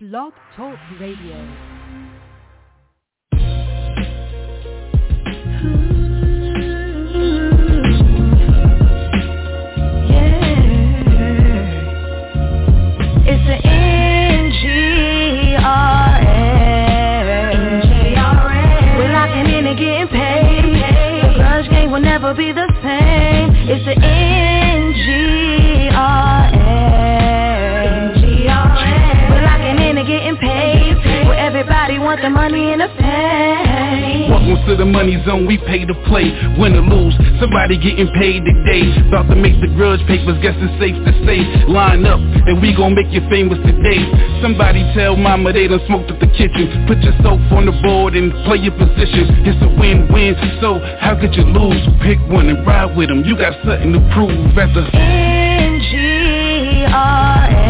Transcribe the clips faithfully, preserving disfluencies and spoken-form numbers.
Blog Talk Radio. Will never be the same. It's the N G R A. We're locking in and getting paid. Where everybody wants the money and the fame. Welcome to the money zone, we pay to play. Win or lose, somebody getting paid today. About to make the grudge papers, guess it's safe to say. Line up, and we gon' make you famous today. Somebody tell mama they done smoked up the kitchen. Put yourself on the board and play your position. It's a win-win, so how could you lose? Pick one and ride with them, you got something to prove at the N G R A.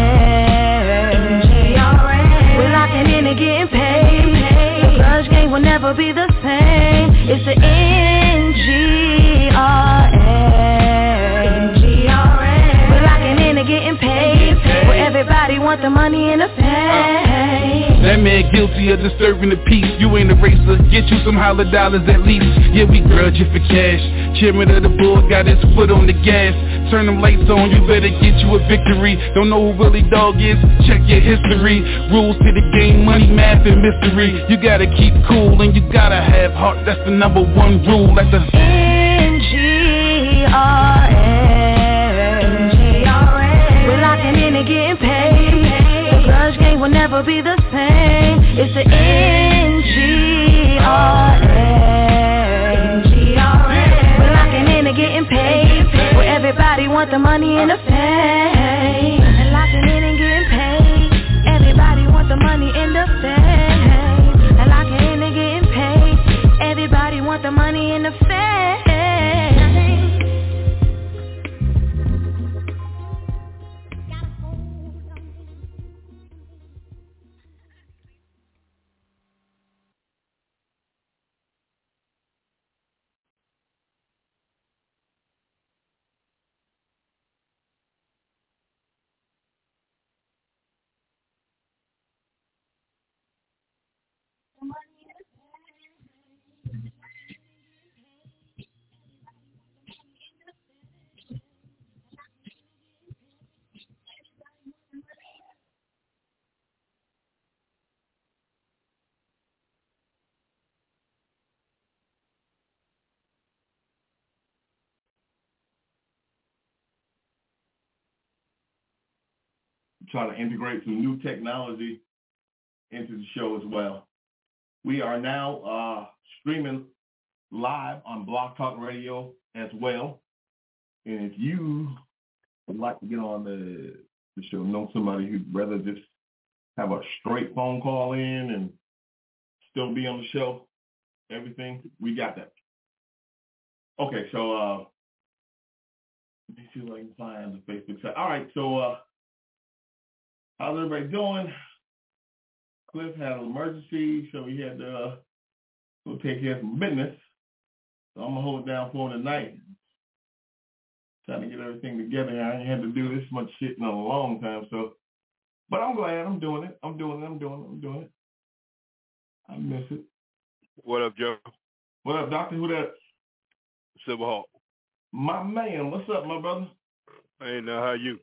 We're locking in and getting paid. The grudge game will never be the same. It's the N G R A. We're locking in and getting paid. Where everybody wants the money and the fame. That man guilty of disturbing the peace. You ain't a racer, get you some holler dollars at least. Yeah, we grudge you for cash. Chairman of the board got his foot on the gas. Turn them lights on, you better get you a victory. Don't know who Willie Dog is? Check your history. Rules to the game, money, math, and mystery. You gotta keep cool and you gotta have heart. That's the number one rule at the N G R A. We're locking in and getting paid. The grudge game will never be the same. It's the N G R A. We're locking in and getting paid. Where everybody wants the money and the fame. And locking in and getting paid. Everybody wants the money and the fame. And locking in and getting paid. Everybody wants the money and the fame. Trying to integrate some new technology into the show as well. We are now uh, streaming live on Blog Talk Radio as well. And if you would like to get on the, the show, know somebody who'd rather just have a straight phone call in and still be on the show, everything, we got that. Okay, so uh, let me see if I can find the Facebook site. All right, so uh, how's everybody doing? Cliff had an emergency, so he had to uh, go take care of some business. So I'm going to hold it down for him tonight. Trying to get everything together. I ain't had to do this much shit in a long time, so. But I'm glad I'm doing it. I'm doing it. I'm doing it. I'm doing it. I miss it. What up, Joe? What up, Doctor? Who that? Silver Hawk. My man. What's up, my brother? Hey, now, how you?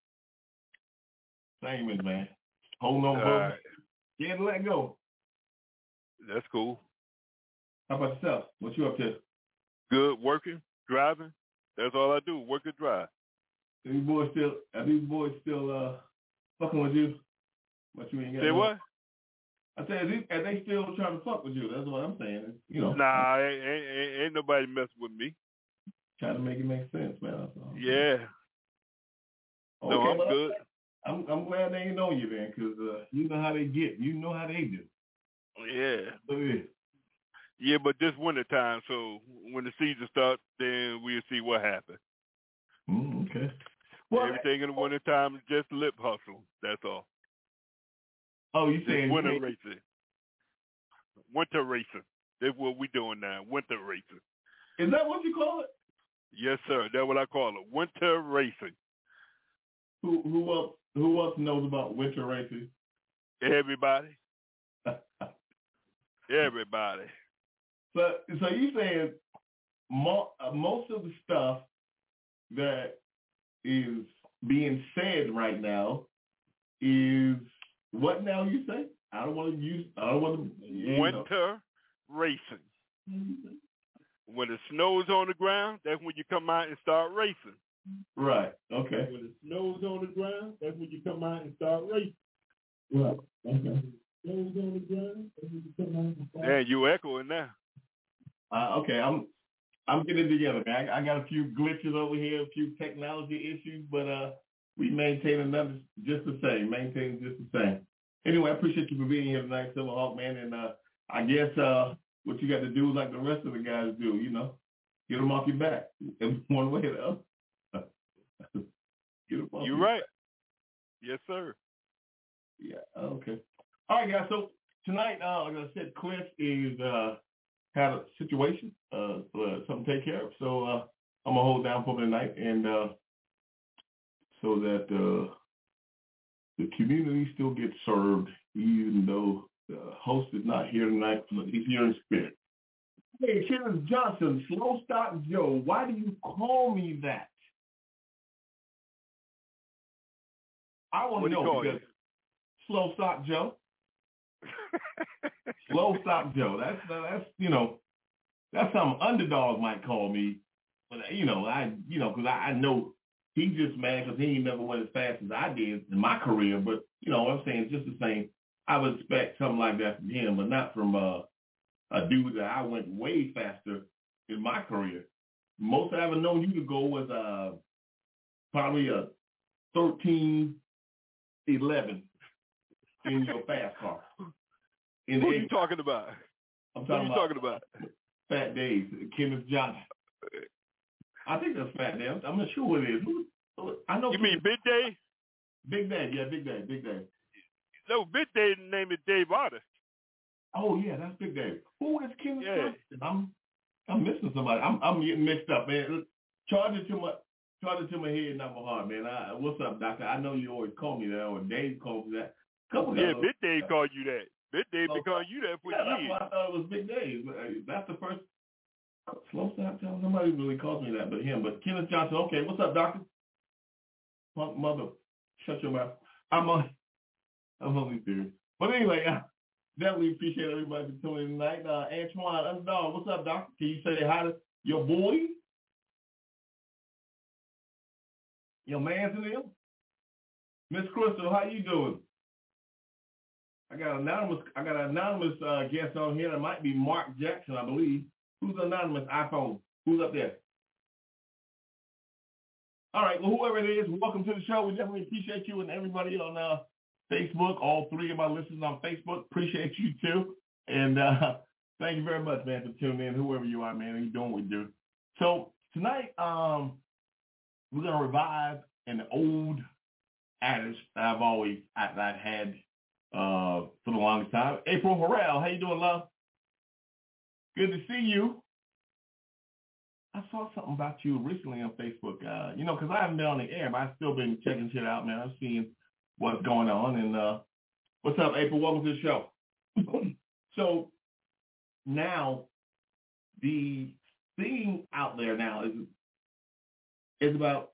Same as, man. Holding on, All brother. right. Can't let go. That's cool. How about yourself? What you up to? Good, working, driving. That's all I do, work and drive. Are these boys still, are these boys still uh, fucking with you? But you ain't got Say no... what? I said, are, these, are they still trying to fuck with you? That's what I'm saying. You know. Nah, ain't, ain't, ain't nobody messing with me. Trying to make it make sense, man. That's all. Yeah. Okay, No, I'm well, good. I'm I'm glad they ain't know you then, because uh, you know how they get. You know how they do. Yeah. So, yeah. Yeah, but this winter time, so when the season starts, then we'll see what happens. Mm, okay. Well, everything in the winter time is just lip hustle. That's all. Oh, you Just saying winter you racing? Winter racing. That's what we doing now. Winter racing. Is that what you call it? Yes, sir. That's what I call it. Winter racing. Who who else who else knows about winter racing? Everybody. Everybody. So, so you saying mo- uh, most of the stuff that is being said right now is what now? You say? I don't want to use. I don't want to. Winter know. Racing. Mm-hmm. When the snow's on the ground, that's when you come out and start racing. Right. Okay. When the snow's on the ground, that's when you come out and start racing. Right. Okay. Snow's on the ground, that's when you come out and start. Yeah, you echoing now. Uh, okay, I'm I'm getting it together, man. I, I got a few glitches over here, a few technology issues, but uh, we maintain another just the same. Maintain just the same. Anyway, I appreciate you for being here tonight, Silverhawk, man. And uh, I guess uh, what you got to do is like the rest of the guys do, you know, get them off your back in one way or the other. Get them off You're your right. back. Yes, sir. Yeah. Okay. All right, guys. So tonight, uh, like I said, Cliff is uh, had a situation, uh, uh, something to take care of. So uh, I'm gonna hold down for tonight, and uh, so that uh, the community still gets served, even though the host is not here tonight. He's here in spirit. Hey, Kenneth Johnson, Slow Stock Joe. Why do you call me that? I want to know because you? Slow Stock Joe. Slow Stock Joe. That's that's you know that's something underdogs might call me, but you know I you know because I, I know he's just mad because he ain't never went as fast as I did in my career. But you know what I'm saying, just the same. I would expect something like that from him, but not from uh, a dude that I went way faster in my career. Most I ever known you to go was uh, probably a thirteen eleven in your fast car. In Who are you talking about? I'm talking Who about, are you talking about? Fat Dave, Kenneth Johnson. I think that's Fat Dave. I'm not sure what it is. I know. You mean Big Dave? Big Dave, yeah, Big Dave, Big Dave. No, Big Dave's name is Dave Otter. Oh yeah, that's Big Dave. Who is Kenneth yeah. Johnson? I'm I'm missing somebody. I'm I'm getting mixed up, man. Charge it to my charge it to my head, not my heart, man. I, what's up, Doctor? I know you always call me that, or Dave calls me that. Couple yeah, of Big Dave uh, called you that. Big Dave oh, been calling you that for yeah, years. That's why I thought it was Big Dave. That's the first slow stop. Somebody really calls me that, but him. But Kenneth Johnson. Okay, what's up, Doctor? Punk mother, shut your mouth. I'm on. I'm only serious. But anyway, I definitely appreciate everybody for tuning in tonight. Uh, Antoine, Underdog, what's up, Doctor? Can you say hi to your boy? Your man's in there? Miss Crystal, how you doing? I got anonymous. I got an anonymous uh, guest on here. It might be Mark Jackson, I believe. Who's anonymous? iPhone. Who's up there? All right. Well, whoever it is, welcome to the show. We definitely appreciate you and everybody on uh, Facebook. All three of my listeners on Facebook. Appreciate you too. And uh, thank you very much, man, for tuning in. Whoever you are, man, you're doing what you do. So tonight, um, we're gonna revive an old adage that I've always I, I've had. Uh, for the longest time. April Harrell, how you doing, love? Good to see you. I saw something about you recently on Facebook. Uh, you know, because I haven't been on the air, but I've still been checking shit out, man. I'm seeing what's going on. And uh, what's up, April? Welcome to the show. So now, the thing out there now is is about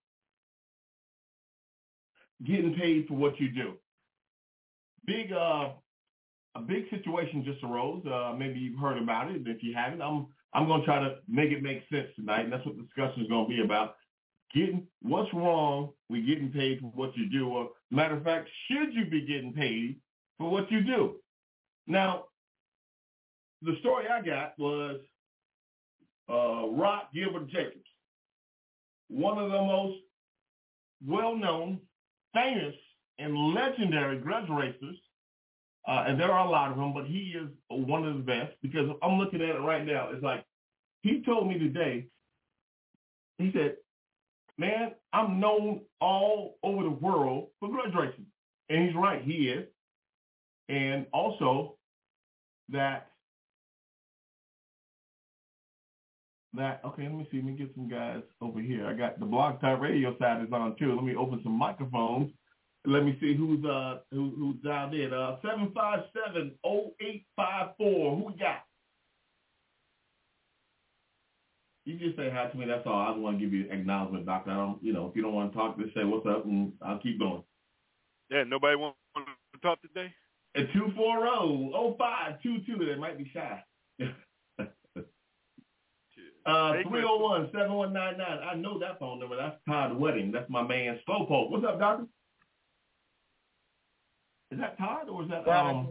getting paid for what you do. Big, uh, a big situation just arose. Uh, maybe you've heard about it. If you haven't, I'm I'm going to try to make it make sense tonight, and that's what the discussion is going to be about. Getting what's wrong with getting paid for what you do, or matter of fact, should you be getting paid for what you do? Now, the story I got was uh, Rock Gilbert Jacobs, one of the most well-known, famous, and legendary grudge racers, uh, and there are a lot of them, but he is one of the best because I'm looking at it right now. It's like he told me today, he said, man, I'm known all over the world for grudge racing. And he's right, he is. And also that, that okay, let me see, let me get some guys over here. I got the Blog Talk Radio side is on too. Let me open some microphones. Let me see who's uh who, who's dialed in. Uh, seven five seven oh eight five four. Who we got? You just say hi to me. That's all. I just want to give you acknowledgement, Doctor. I don't, you know, if you don't want to talk, just say what's up, and I'll keep going. Yeah, nobody want to talk today? At two four zero oh five two two. They might be shy. uh, three oh one seven one nine nine. I know that phone number. That's Todd Wedding. That's my man, Slowpoke. What's up, Doctor? Is that Todd or is that um?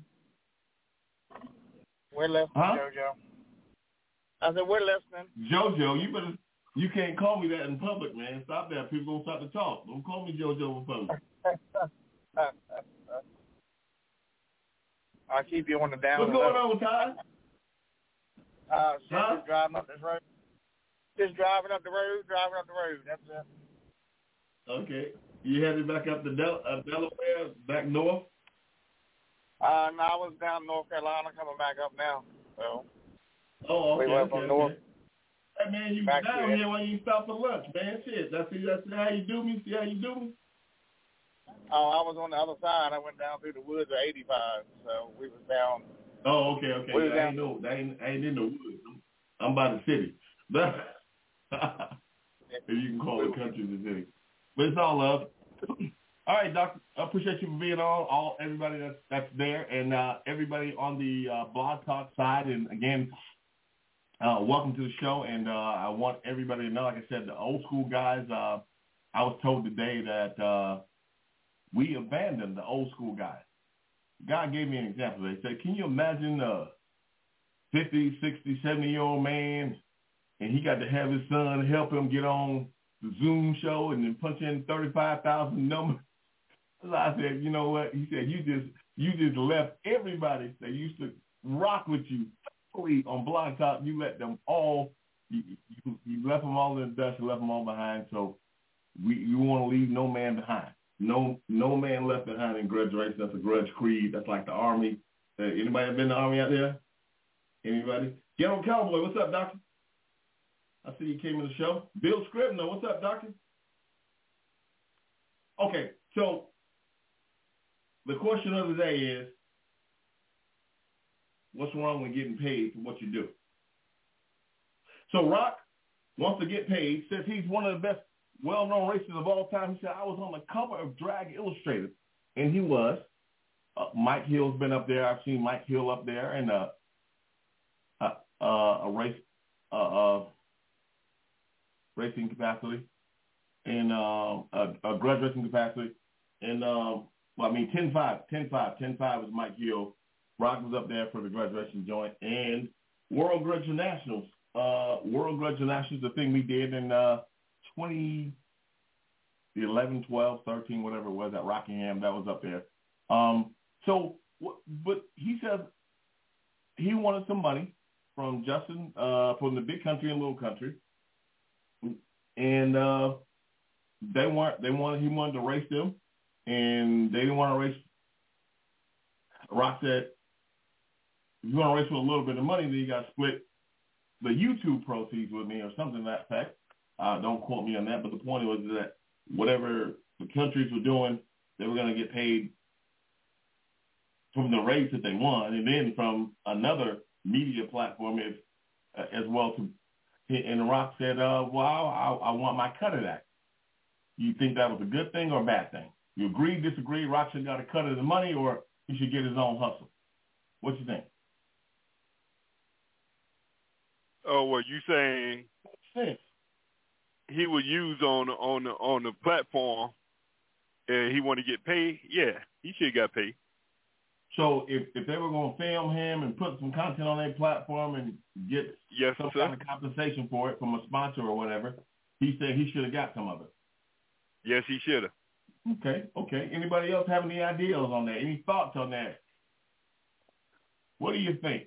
We're listening, huh? JoJo. I said we're listening. JoJo, you better. You can't call me that in public, man. Stop that. People gonna start to talk. Don't call me JoJo in public. I'll keep you on the down. What's going on, Todd? Uh, just huh? driving up this road. Just driving up the road, driving up the road. That's it. Okay. You headed back up to Del- uh, Delaware, back north? Uh, no, I was down in North Carolina, coming back up now. So. Oh, okay. We went okay, from north. Okay. Hey, man, you back down here. here when you stop for lunch, man. Shit. That's, that's how you do me? See how you do me? Oh, I was on the other side. I went down through the woods of eighty-five, so we was down. Oh, okay, okay. We Yeah, I ain't no, I ain't, I ain't in the woods. I'm, I'm by the city. You can call the country the city. But it's all love. All right, Doctor. I appreciate you for being on. All everybody that's that's there, and uh, everybody on the uh, Blog Talk side. And again, uh, welcome to the show. And uh, I want everybody to know, like I said, the old school guys. Uh, I was told today that uh, we abandoned the old school guys. God gave me an example. They said, "Can you imagine a fifty, sixty, seventy-year-old man, and he got to have his son help him get on the Zoom show and then punch in thirty-five thousand numbers?" So I said, you know what? He said, you just you just left everybody that used to rock with you on Blog Talk. You let them all, you, you, you left them all in the dust. You left them all behind. So we you want to leave no man behind. No no man left behind in grudge race. That's a grudge creed. That's like the Army. Uh, anybody been in the Army out there? Anybody? Ghetto Cowboy, what's up, Doctor? I see you came in the show. Bill Scribner, what's up, Doctor? Okay, so the question of the day is, what's wrong with getting paid for what you do? So Rock wants to get paid, says he's one of the best well-known racers of all time. He said, I was on the cover of Drag Illustrated, and he was. Uh, Mike Hill's been up there. I've seen Mike Hill up there in a, a, a race uh, uh, racing capacity, and um, a, a grudge racing capacity. And, um, well, I mean, ten five, ten five, ten five was Mike Hill. Rock was up there for the grudge racing joint. And World Grudge Nationals. Uh, World Grudge Nationals, the thing we did in uh, twenty eleven, twelve, thirteen, whatever it was at Rockingham, that was up there. Um, so, but he says he wanted some money from Justin, uh, from the Big Country and Little Country. And uh, they weren't. They wanted. He wanted to race them, and they didn't want to race. Rock said, "If you want to race with a little bit of money, then you got to split the YouTube proceeds with me, or something to that effect." Uh, don't quote me on that, but the point was that whatever the countries were doing, they were going to get paid from the race that they won, and then from another media platform if, uh, as well to. And Rock said, uh, well, I, I want my cut of that. You think that was a good thing or a bad thing? You agree, disagree, Rock should got a cut of the money, or he should get his own hustle? What you think? Oh, well, you saying Sense. he would use on the, on the, on the platform and he want to get paid? Yeah, he should have got paid. So if, if they were going to film him and put some content on their platform and get yes, some sir. kind of compensation for it from a sponsor or whatever, he said he should have got some of it. Yes, he should have. Okay, okay. Anybody else have any ideas on that? Any thoughts on that? What do you think?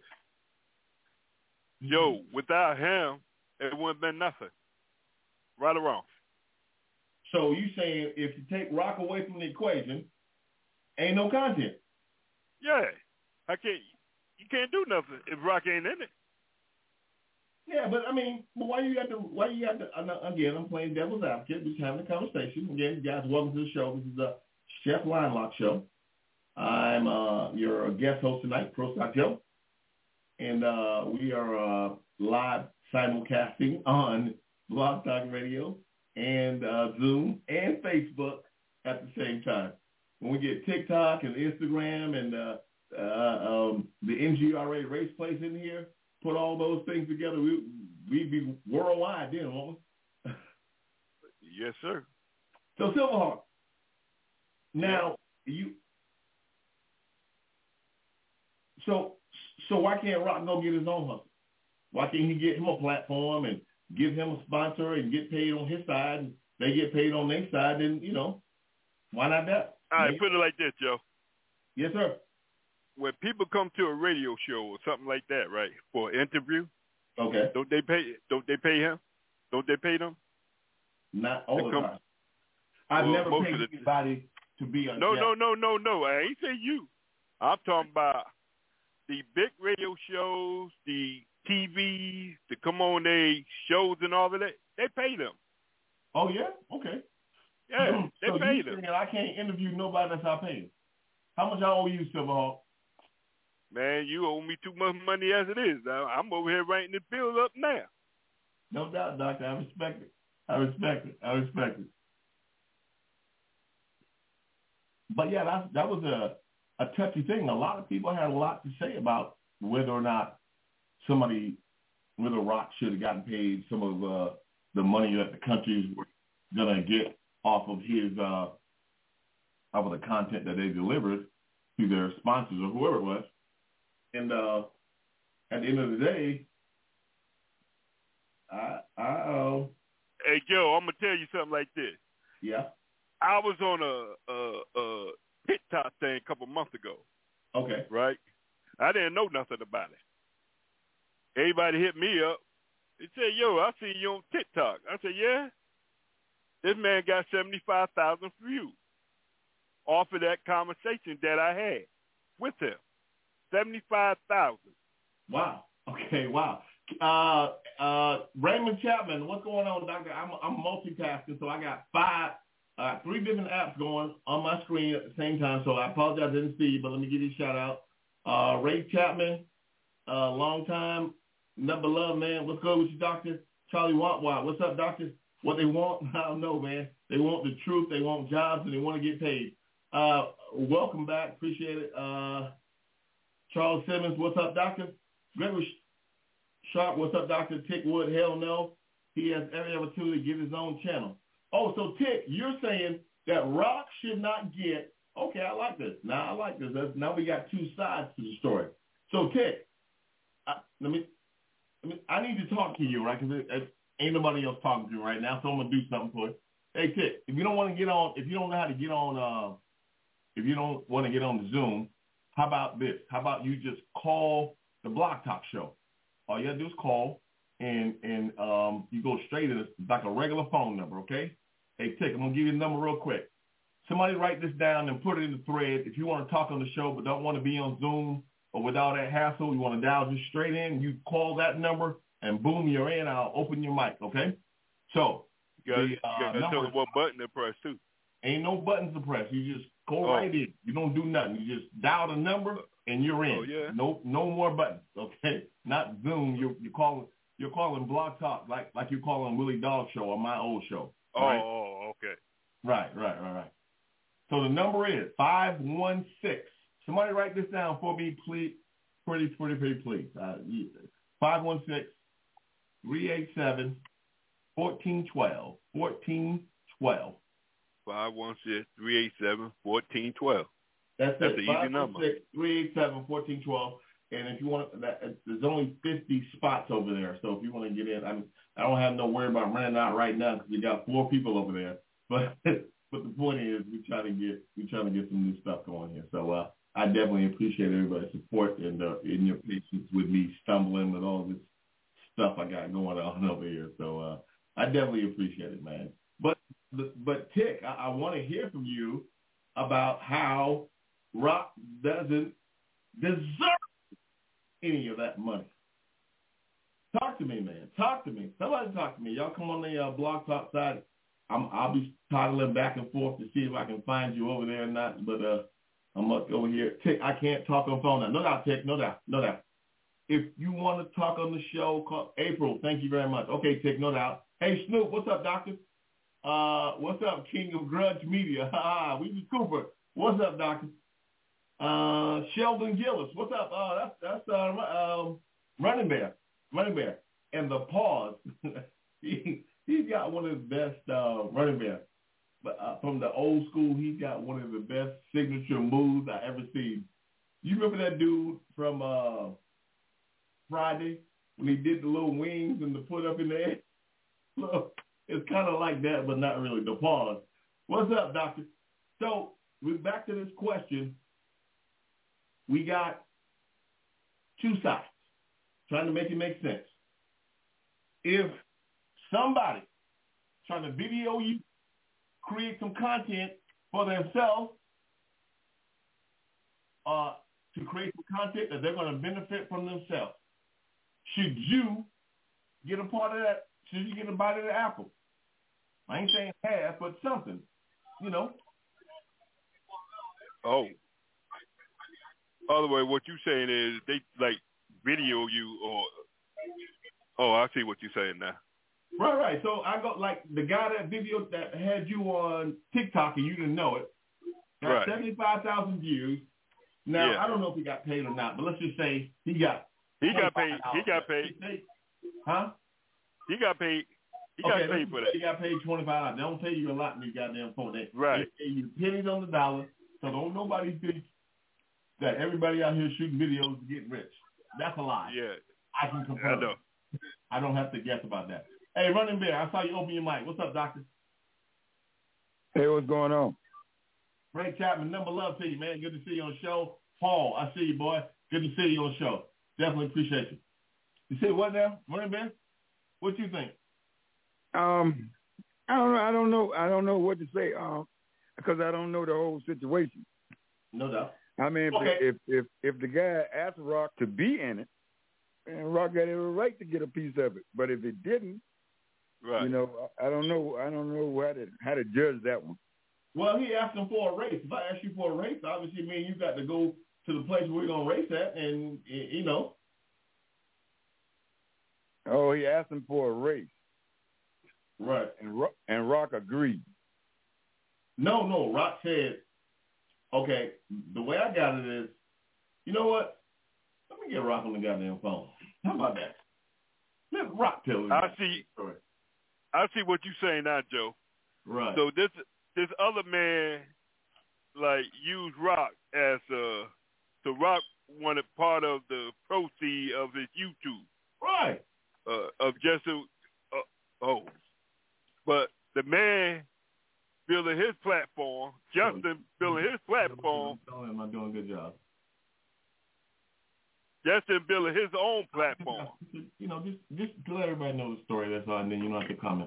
Yo, without him, it wouldn't have been nothing. Right or wrong? So you saying if you take Rock away from the equation, ain't no content? Yeah. I can't. You can't do nothing if Rock ain't in it. Yeah, but I mean, but why you got to? Why you got to? Again, I'm playing devil's advocate. We're just having a conversation. Again, guys, welcome to the show. This is a Chef Linelock Show. I'm uh, your guest host tonight, Pro Stock Joe. And uh, we are uh, live simulcasting on Blog Talk Radio and uh, Zoom and Facebook at the same time. When we get TikTok and Instagram and uh, uh, um, the N G R A race place in here, put all those things together, we, we'd be worldwide then, won't we? Yes, sir. So, Silverhawk, now you, so so why can't Rock go get his own hustle? Why can't he get him a platform and give him a sponsor and get paid on his side, and they get paid on their side? And you know, why not that? All right, Maybe. put it like this, Joe. Yes, sir. When people come to a radio show or something like that, right, for an interview, Okay. don't they pay? Don't they pay him? Don't they pay them? Not all They the come- time. I've Well, never most paid of the- anybody to be a No, guest. no, no, no, no. I ain't say you. I'm talking about the big radio shows, the T V, to come on they shows and all of that. They pay them. Oh yeah, okay. Yeah, they so pay you them. saying I can't interview nobody that's not paying? How much I owe you, Silverhawk? Man, you owe me too much money as it is. I- I'm over here writing the bill up now. No doubt, Doctor. I respect it. I respect it. I respect it. But yeah, that that was a a touchy thing. A lot of people had a lot to say about whether or not somebody, whether Rock should have gotten paid some of uh, the money that the countries were gonna get off of his uh, off of the content that they delivered to their sponsors or whoever it was. And uh, at the end of the day, I I uh, Hey, Joe, I'm gonna tell you something like this. yeah. I was on a, a, a TikTok thing a couple months ago, Okay. right? I didn't know nothing about it. Everybody hit me up. They said, yo, I see you on TikTok. I said, yeah. This man got seventy-five thousand views off of that conversation that I had with him. seventy-five thousand. Wow. Okay. Wow. Uh, uh, Raymond Chapman, what's going on, Doctor? I'm I'm multitasking, so I got five, uh, three different apps going on my screen at the same time. So I apologize, I didn't see you, but let me give you a shout out. Uh, Ray Chapman, uh, long time, number love, man. What's good with you, Doctor? Charlie Wantwat, what's up, Doctor? What they want, I don't know, man. They want the truth, they want jobs, and they want to get paid. Uh, welcome back, appreciate it. Uh, Charles Simmons, what's up, Doctor? Gregory Sharp, what's up, Doctor? Tick Wood, hell no. He has every opportunity to get his own channel. Oh, so Tick, you're saying that Rock should not get, okay, I like this. Now I like this. That's, now we got two sides to the story. So Tick, I, let me, let me, I need to talk to you, right? Because ain't nobody else talking to you right now, so I'm going to do something for you. Hey, Tick, if you don't want to get on, if you don't know how to get on, uh, if you don't want to get on the Zoom, how about this? How about you just call the Blog Talk Show? All you got to do is call, and and um, you go straight in. It's like a regular phone number, okay? Hey, Tick, I'm going to give you the number real quick. Somebody write this down and put it in the thread. If you want to talk on the show but don't want to be on Zoom or with all that hassle, you want to dial just straight in, you call that number, and boom, you're in. I'll open your mic, okay? So You got the, uh, to tell us what button to press, too. Ain't no buttons to press. You just go Oh. right in. You don't do nothing. You just dial the number and you're in. Oh, yeah. No, no more buttons. Okay, not Zoom. You you calling you're calling Blog Talk like like you're calling Willie Dog Show or my old show. Oh, Right? oh, okay. Right, right, right, right. So the number is five one six. Somebody write this down for me, please. Pretty, pretty, pretty, please. Uh, five one six, three eight seven, fourteen twelve. fourteen twelve. five one six, three eight seven, one four one two. That's, That's it. an easy number. five one six, three eight seven, one four one two. And if you want, that, there's only fifty spots over there. So if you want to get in, I'm, I don't have no worry about running out right now because we got four people over there. But but the point is, we try to get we try to get some new stuff going here. So uh, I definitely appreciate everybody's support and uh, in your patience with me stumbling with all this stuff I got going on over here. So uh, I definitely appreciate it, man. But but Tick, I, I want to hear from you about how Rock doesn't deserve any of that money. Talk to me, man. Talk to me. Somebody talk to me. Y'all come on the uh, Blog Talk side. I'm, I'll be toddling back and forth to see if I can find you over there or not. But uh, I'm up over here. Tick, I can't talk on phone now. No doubt, Tick. No doubt. No doubt. If you want to talk on the show, call April. Thank you very much. Okay, Tick. No doubt. Hey, Snoop. What's up, Doctor? Uh, what's up, King of Grudge Media? Ha we was Cooper. What's up, Doctor? Uh, Sheldon Gillis. What's up? Uh, that's that's uh, um, Running Bear. Running Bear. And the pause. he, he's got one of the best uh, running backs. But uh, from the old school, he's got one of the best signature moves I ever seen. You remember that dude from uh, Friday when he did the little wings and the put up in the air? Look, it's kind of like that, but not really. The pause. What's up, Doctor? So we're back to this question. We got two sides trying to make it make sense. If somebody trying to video you, create some content for themselves, uh, to create some content that they're going to benefit from themselves, should you get a part of that? Should you get a bite of the apple? I ain't saying half, but something, you know. Oh. Other way, what you saying is they like video you or oh, I see what you're saying now. Right, right. So I go like the guy that video that had you on TikTok and you didn't know it. Got right. seventy-five thousand views. Now yeah. I don't know if he got paid or not, but let's just say he got. He got paid. He got paid. Huh? He got paid. He okay, got paid for that. He got paid twenty-five dollars. They don't pay you a lot in these goddamn phone. They, right. They pay you pennies on the dollar. So don't nobody think that everybody out here shooting videos to get rich. That's a lie. Yeah. I can confirm. I know. I don't have to guess about that. Hey, Running Bear, I saw you open your mic. What's up, Doctor? Hey, what's going on? Ray Chapman, number love to you, man. Good to see you on the show. Paul, I see you, boy. Good to see you on the show. Definitely appreciate you. You see what now, Running Bear? What you think? Um, I don't know. I don't know. I don't know what to say. Um, because I don't know the whole situation. No doubt. I mean, if, okay. if if if the guy asked Rock to be in it, and Rock got every right to get a piece of it. But if it didn't, right. you know, I don't know. I don't know how to how to judge that one. Well, he asked him for a race. If I ask you for a race, obviously, me and you got to go to the place where we're gonna race at, and you know. Oh, he asked him for a race. Right. And Rock, and Rock agreed. No, no. Rock said, okay, the way I got it is, you know what? Let me get Rock on the goddamn phone. How about that? Let Rock tell you. I see. Story. I see what you're saying now, Joe. Right. So this this other man, like, used Rock as a, so Rock wanted part of the proceed of his YouTube. Right. Uh, of just a, uh, oh, but the man building his platform, Justin building his platform. Am I doing a good job? Justin building his own platform. You know, just just to let everybody know the story. That's all, and then you don't have to comment.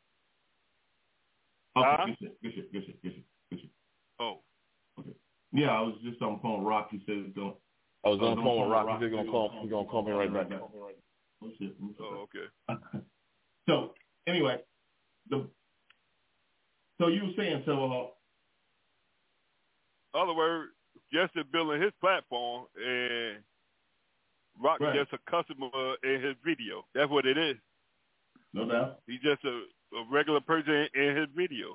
Okay, huh? good shit, good shit, good shit, good shit, good shit. Oh. Okay. Yeah, I was just on the phone with Rock. He said it's going. I was on the phone with Rock. He said he's gonna call. He's gonna call me right back. Oh shit. Oh, okay. So anyway, the so you were saying so. Uh, Other word, Justin building his platform and Rock right. is just a customer in his video. That's what it is. No doubt. He's just a, a regular person in his video.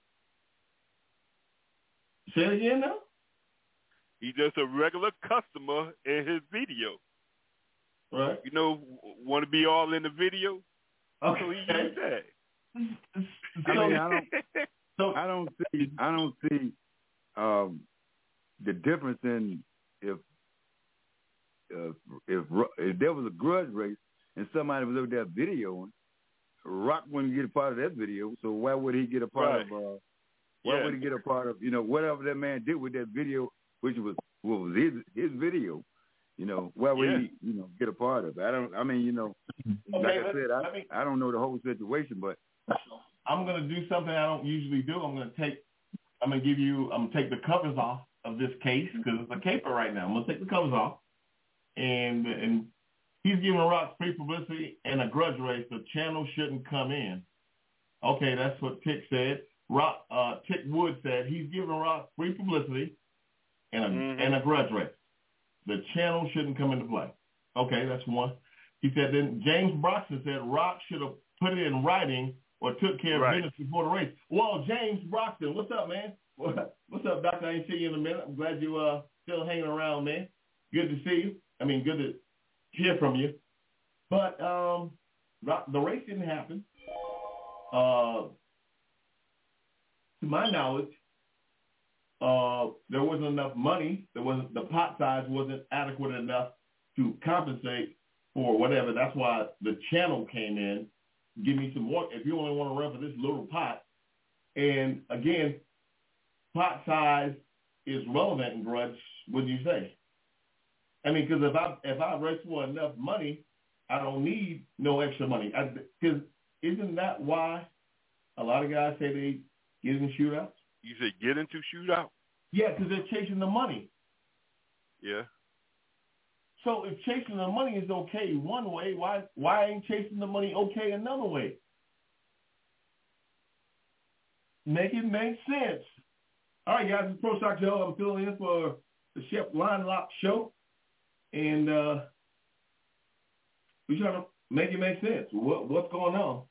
Say it again now? He's just a regular customer in his video. Right. You know, want to be all in the video? Okay. So he used that. I mean, I don't, so, I don't see, I don't see um, the difference in if, uh, if if there was a grudge race and somebody was over there videoing, Rock wouldn't get a part of that video. So why would he get a part right. of? Uh, why yeah. would he get a part of? You know, whatever that man did with that video, which was what was his his video. You know, why would yeah. he, you know, get a part of it? I don't. I mean, you know, okay, like I said, I, me, I don't know the whole situation, but I'm gonna do something I don't usually do. I'm gonna take. I'm gonna give you. I'm gonna take the covers off of this case because it's a caper right now. I'm gonna take the covers off, and and he's giving Rock free publicity and a grudge race. The channel shouldn't come in Okay, that's what Tick said. Rock, uh, Tick Wood said he's giving Rock free publicity and a, mm-hmm. and a grudge race. The channel shouldn't come into play. Okay, that's one. He said then James Broxton said Rock should have put it in writing or took care of right. business before the race. Well, James Broxton, what's up, man? What's up, Doctor? I ain't seen you in a minute. I'm glad you uh still hanging around, man. Good to see you. I mean, good to hear from you. But um, the race didn't happen. Uh, to my knowledge, uh, there wasn't enough money. There wasn't the pot size wasn't adequate enough to compensate for whatever. That's why the channel came in. Give me some more. If you only want to run for this little pot, and again, pot size is relevant in grudge. What do you say? I mean, because if I if I race for enough money, I don't need no extra money. Because isn't that why a lot of guys say they get in shootouts? You say get into shootout? Yeah, because they're chasing the money. Yeah. So if chasing the money is okay one way, why why ain't chasing the money okay another way? Make it make sense. All right, guys, it's Pro Stock Joe. I'm filling in for the Chef Line Lock Show. And uh, we're trying to make it make sense. What, what's going on?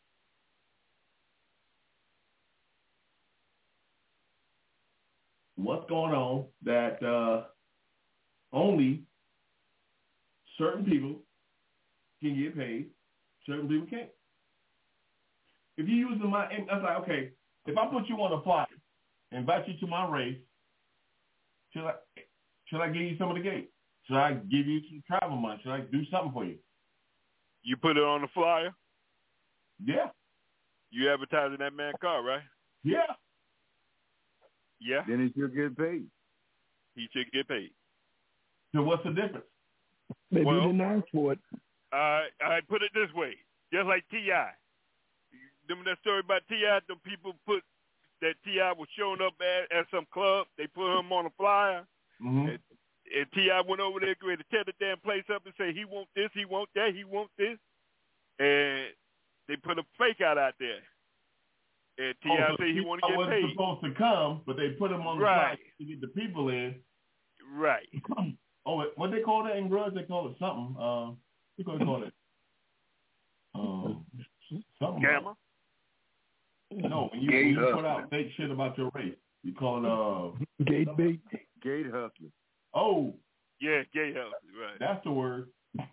What's going on that uh, only certain people can get paid, certain people can't? If you use my, that's like, okay, if I put you on a flyer, invite you to my race, should I, should I give you some of the gate? Should I give you some travel money? Should I do something for you? You put it on the flyer? Yeah. You advertising that man's car, right? Yeah. Yeah. Then he should get paid. He should get paid. So what's the difference? Maybe well, you didn't ask for it. Uh, I put it this way. Just like T I Remember that story about T I? The people put that T I was showing up at, at some club. They put him on a flyer. Mm-hmm. And, and T I went over there to tear the damn place up and say, he want this, he want that, he want this. And they put a fake out out there. And T I oh, so said he want to get wasn't paid. supposed to come, but they put him on the right. side to get the people in. Right. Oh, what they call that in grudge? They call it something. Uh, what do they call it? Um, something. Gamma? No, when you, when you put out fake shit about your race, you call it uh, gate bait. Gate hustler. Oh. Yeah, gate hustler, right. That's the word.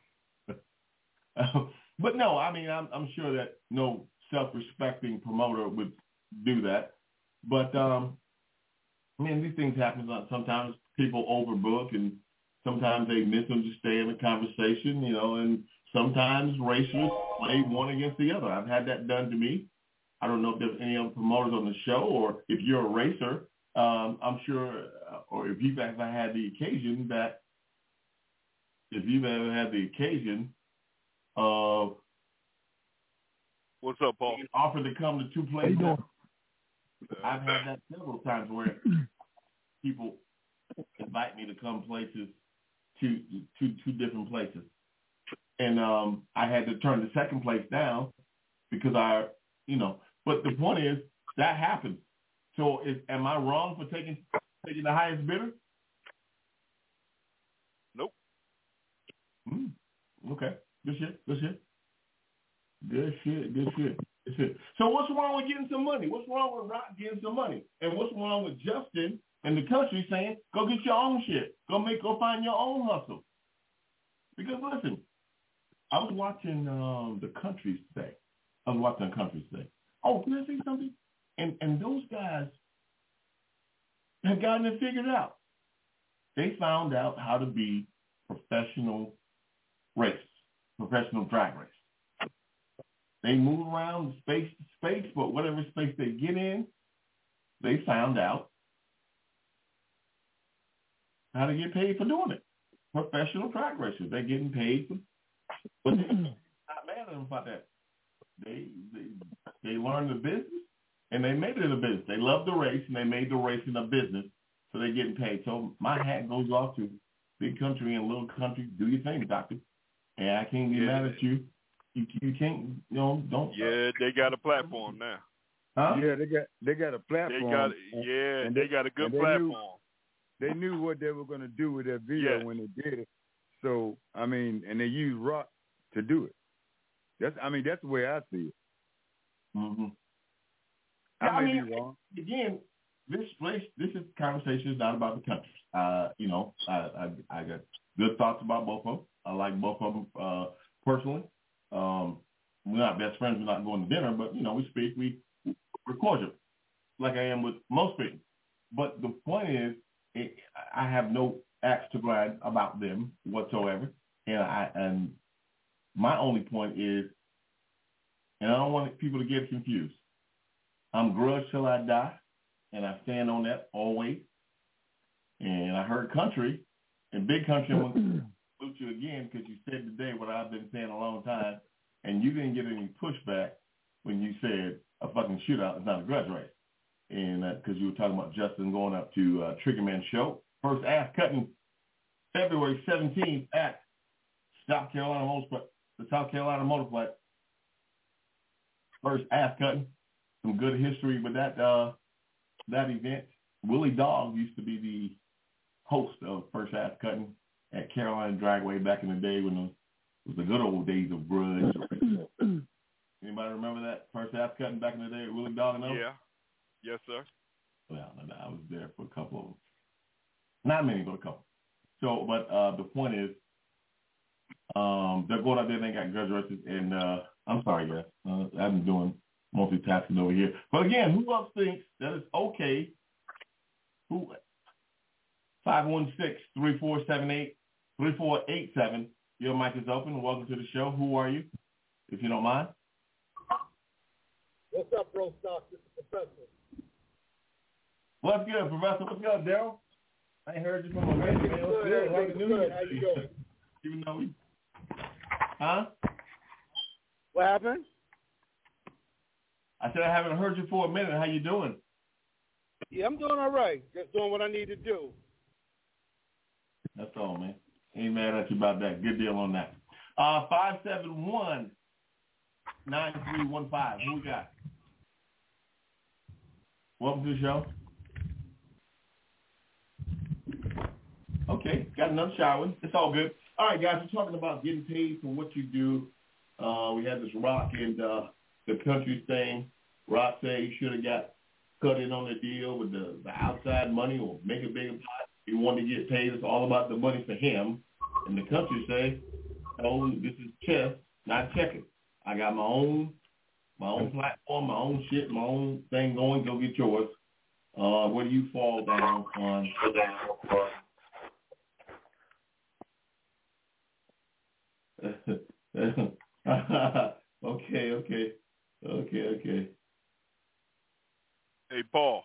uh, but no, I mean, I'm, I'm sure that no self-respecting promoter would do that. But, um, I mean, these things happen. Sometimes people overbook and sometimes they misunderstand the conversation, you know, and sometimes racers play one against the other. I've had that done to me. I don't know if there's any other promoters on the show or if you're a racer, um, I'm sure, uh, or if you've ever had the occasion that, if you've ever had the occasion of What's up, Paul? being offered to come to two places. I've had that several times where people invite me to come places, to two two different places, and um, I had to turn the second place down because I, you know. But the point is that happened. So, is, am I wrong for taking taking the highest bidder? Nope. Mm, okay. Good shit. Good shit. Good shit. Good shit. Good shit. So, what's wrong with getting some money? What's wrong with Rock getting some money? And what's wrong with Justin and the country saying, "Go get your own shit. Go make. Go find your own hustle." Because listen, I was watching um, the country today. I was watching the country today. Oh, can I say something? And and those guys have gotten it figured out. They found out how to be professional racers, professional drag racers. They move around space to space, but whatever space they get in, they found out how to get paid for doing it. Professional drag racers, they're getting paid for. But they're not mad at them about that. They they they learned the business and they made it a business. They love the race and they made the racing a business, so they're getting paid. So my hat goes off to Big Country and Little Country. Do your thing, doctor. And I can't get yeah. mad at you. You you can't you know don't. Yeah, they got a platform now. Huh? Yeah, they got they got a platform. They got yeah, and they, they got a good they platform. Knew, they knew what they were going to do with that video yes. when they did it. So I mean, and they used rock to do it. That's I mean that's the way I see it. Mm-hmm. I yeah, may I mean, be wrong. Again, this place, this is conversation is not about the countries. Uh, you know, I, I I got good thoughts about both of them. I like both of them uh, personally. Um, we're not best friends. We're not going to dinner, but you know, we speak. We we're cordial, like I am with most people. But the point is, it, I have no axe to grind about them whatsoever, and I and my only point is, and I don't want people to get confused. I'm grudge till I die, and I stand on that always. And I heard country, and big country, I'm going to salute you again because you said today what I've been saying a long time, and you didn't get any pushback when you said a fucking shootout is not a grudge race. And because uh, you were talking about Justin going up to uh, Triggerman Show. First ass cutting February seventeenth at South Carolina Motorsplex, the South Carolina Motorsplex. First ass cutting. Some good history with that uh, that event. Willie Dog used to be the host of First Ass Cutting at Carolina Dragway back in the day when it was the good old days of grudge. Anybody remember that First Ass Cutting back in the day with Willie Dog? No? Yeah. Yes, sir. Well, I was there for a couple of them. Not many, but a couple. So, but uh, the point is, um, they're going out there and they got grudge races. And uh, I'm sorry, guys. Uh, I've been doing multitasking over here. But again, who else thinks that it's okay? Who? five one six, three four seven eight, three four eight seven. Your mic is open. Welcome to the show. Who are you, if you don't mind? What's up, bro? Stock? This is Professor. What's good, Professor? What's good, Daryl? I ain't heard you from a minute, man. What's good? Happy New Year. How you doing? Even though we... Huh? What happened? I said I haven't heard you for a minute. How you doing? Yeah, I'm doing all right. Just doing what I need to do. That's all, man. Ain't mad at you about that. Good deal on that. Uh, five seven one, nine three one five. Who we got? Welcome to the show. Okay, got another shower. It's all good. All right, guys, we're talking about getting paid for what you do. Uh, we had this Rock and uh, the country thing. Rock said he should have got cut in on the deal with the, the outside money or make a bigger pot. He wanted to get paid. It's all about the money for him. And the country say, oh, this is chess, not checking. I got my own my own platform, my own shit, my own thing going. Go get yours. Uh, where do you fall down on? okay, okay, okay, okay. Hey, Paul.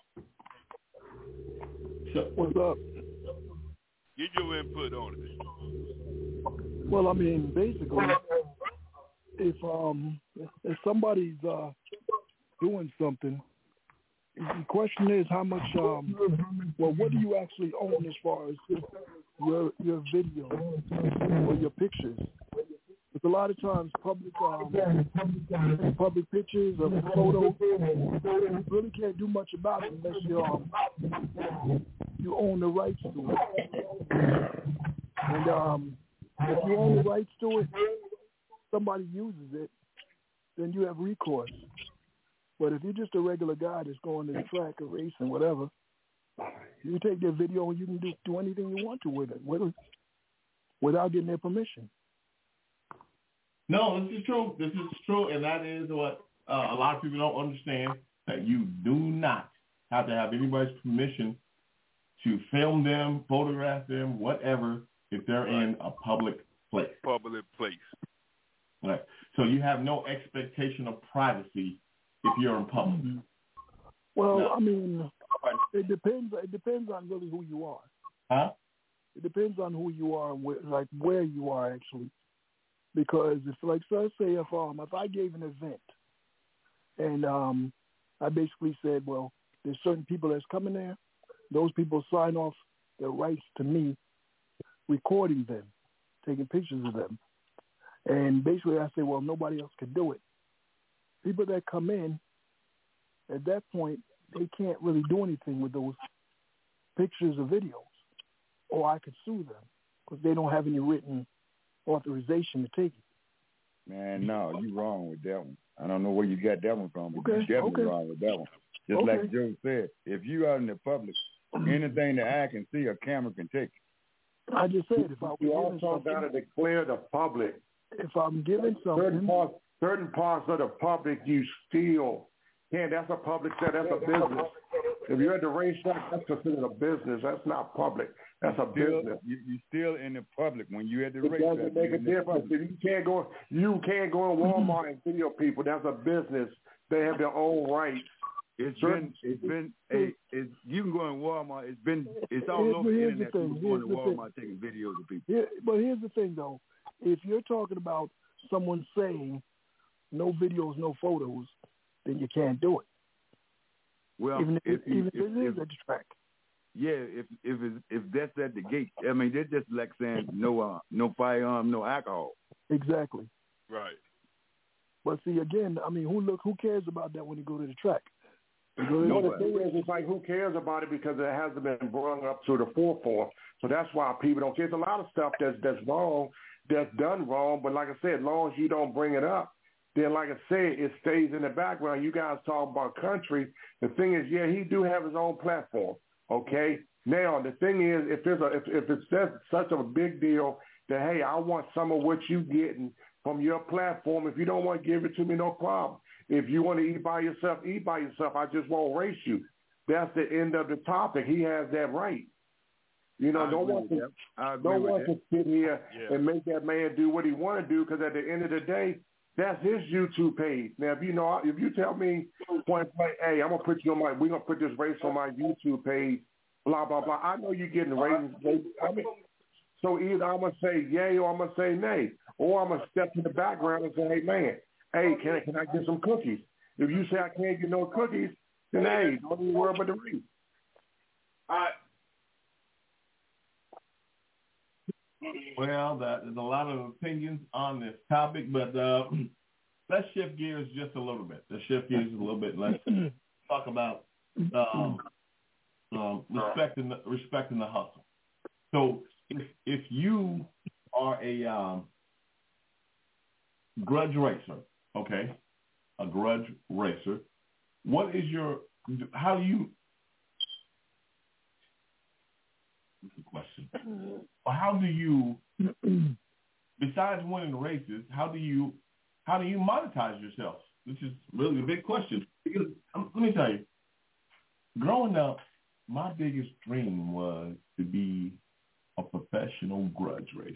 So, what's up? Get your input on it. Well, I mean, basically, if um if somebody's uh doing something, the question is how much um well what do you actually own as far as your your video or your pictures? It's a lot of times public um, public pictures or photos. You really can't do much about it unless you um, you own the rights to it. And um, if you own the rights to it, somebody uses it, then you have recourse. But if you're just a regular guy that's going to the track or race and whatever, you take their video and you can do, do anything you want to with it, with it without getting their permission. No, this is true. This is true, and that is what uh, a lot of people don't understand, that you do not have to have anybody's permission to film them, photograph them, whatever, if they're right. in a public place. Public place. Right. So you have no expectation of privacy if you're in public. Well, no. I mean, it depends. It depends on really who you are. Huh? It depends on who you are, and where, like where you are actually. Because if, like, so let's say if um if I gave an event, and um I basically said, well, there's certain people that's coming there, those people sign off their rights to me recording them, taking pictures of them, and basically I say, well, nobody else can do it. People that come in at that point, they can't really do anything with those pictures or videos, or I could sue them because they don't have any written authorization to take it. Man, no, you're wrong with that one. I don't know where you got that one from, but okay, you're definitely okay. wrong with that one. Just okay. like Joe said, if you out in the public, anything that I can see, a camera can take. I just said if I was you also got to declare the public. If I'm giving something, certain parts, certain parts of the public, you still can't. That's a public set. That's a business. If you're at the racetrack, that's considered a business. That's not public. That's a still, business. You, you're still in the public when you're at the it racetrack. It doesn't make a difference. If you can't go, you can't go in Walmart and video people. That's a business. They have their own rights. It's certain, been, it's been, a, it's, you can go in Walmart. It's been, it's all here's, over the here's internet. The thing. People going to Walmart thing. taking videos of people. Here, but here's the thing, though. If you're talking about someone saying no videos, no photos, then you can't do it. Well, even if, if, even if, if it is if, at the track. Yeah, if if it's, if that's at the gate, I mean, they're just like saying no, uh, no firearm, no alcohol. Exactly. Right. But see, again, I mean, who look, who cares about that when you go to the track? No, the thing is, it's like who cares about it because it hasn't been brought up to the forefront. So that's why people don't care. There's a lot of stuff that's that's wrong, that's done wrong. But like I said, as long as you don't bring it up, then like I said, it stays in the background. You guys talk about country. The thing is, yeah, he do have his own platform. Okay. Now the thing is, if there's a if, if it's such, such a big deal that hey, I want some of what you getting from your platform. If you don't want to give it to me, no problem. If you want to eat by yourself, eat by yourself. I just won't race you. That's the end of the topic. He has that right. You know, no one can, no one can sit here yeah. and make that man do what he want to do because at the end of the day, that's his YouTube page. Now, if you know, if you tell me point blank, hey, I'm gonna put you on my, we're gonna put this race on my YouTube page, blah blah blah. I know you're getting ratings. I mean, so either I'm gonna say yay or I'm gonna say nay, or I'm gonna step to the background and say, hey man, hey, can I can I get some cookies? If you say I can't get no cookies, then hey, don't even worry about the race. All right. Well, that, there's a lot of opinions on this topic, but uh, let's shift gears just a little bit. Let's shift gears a little bit. Let's talk about um, um, respecting the, respecting the hustle. So, if if you are a um, grudge racer, okay, a grudge racer, what is your? How do you? What's the question? Or how do you, besides winning races, how do you, how do you monetize yourself? Which is really a big question. Because, um, let me tell you, growing up, my biggest dream was to be a professional grudge racer.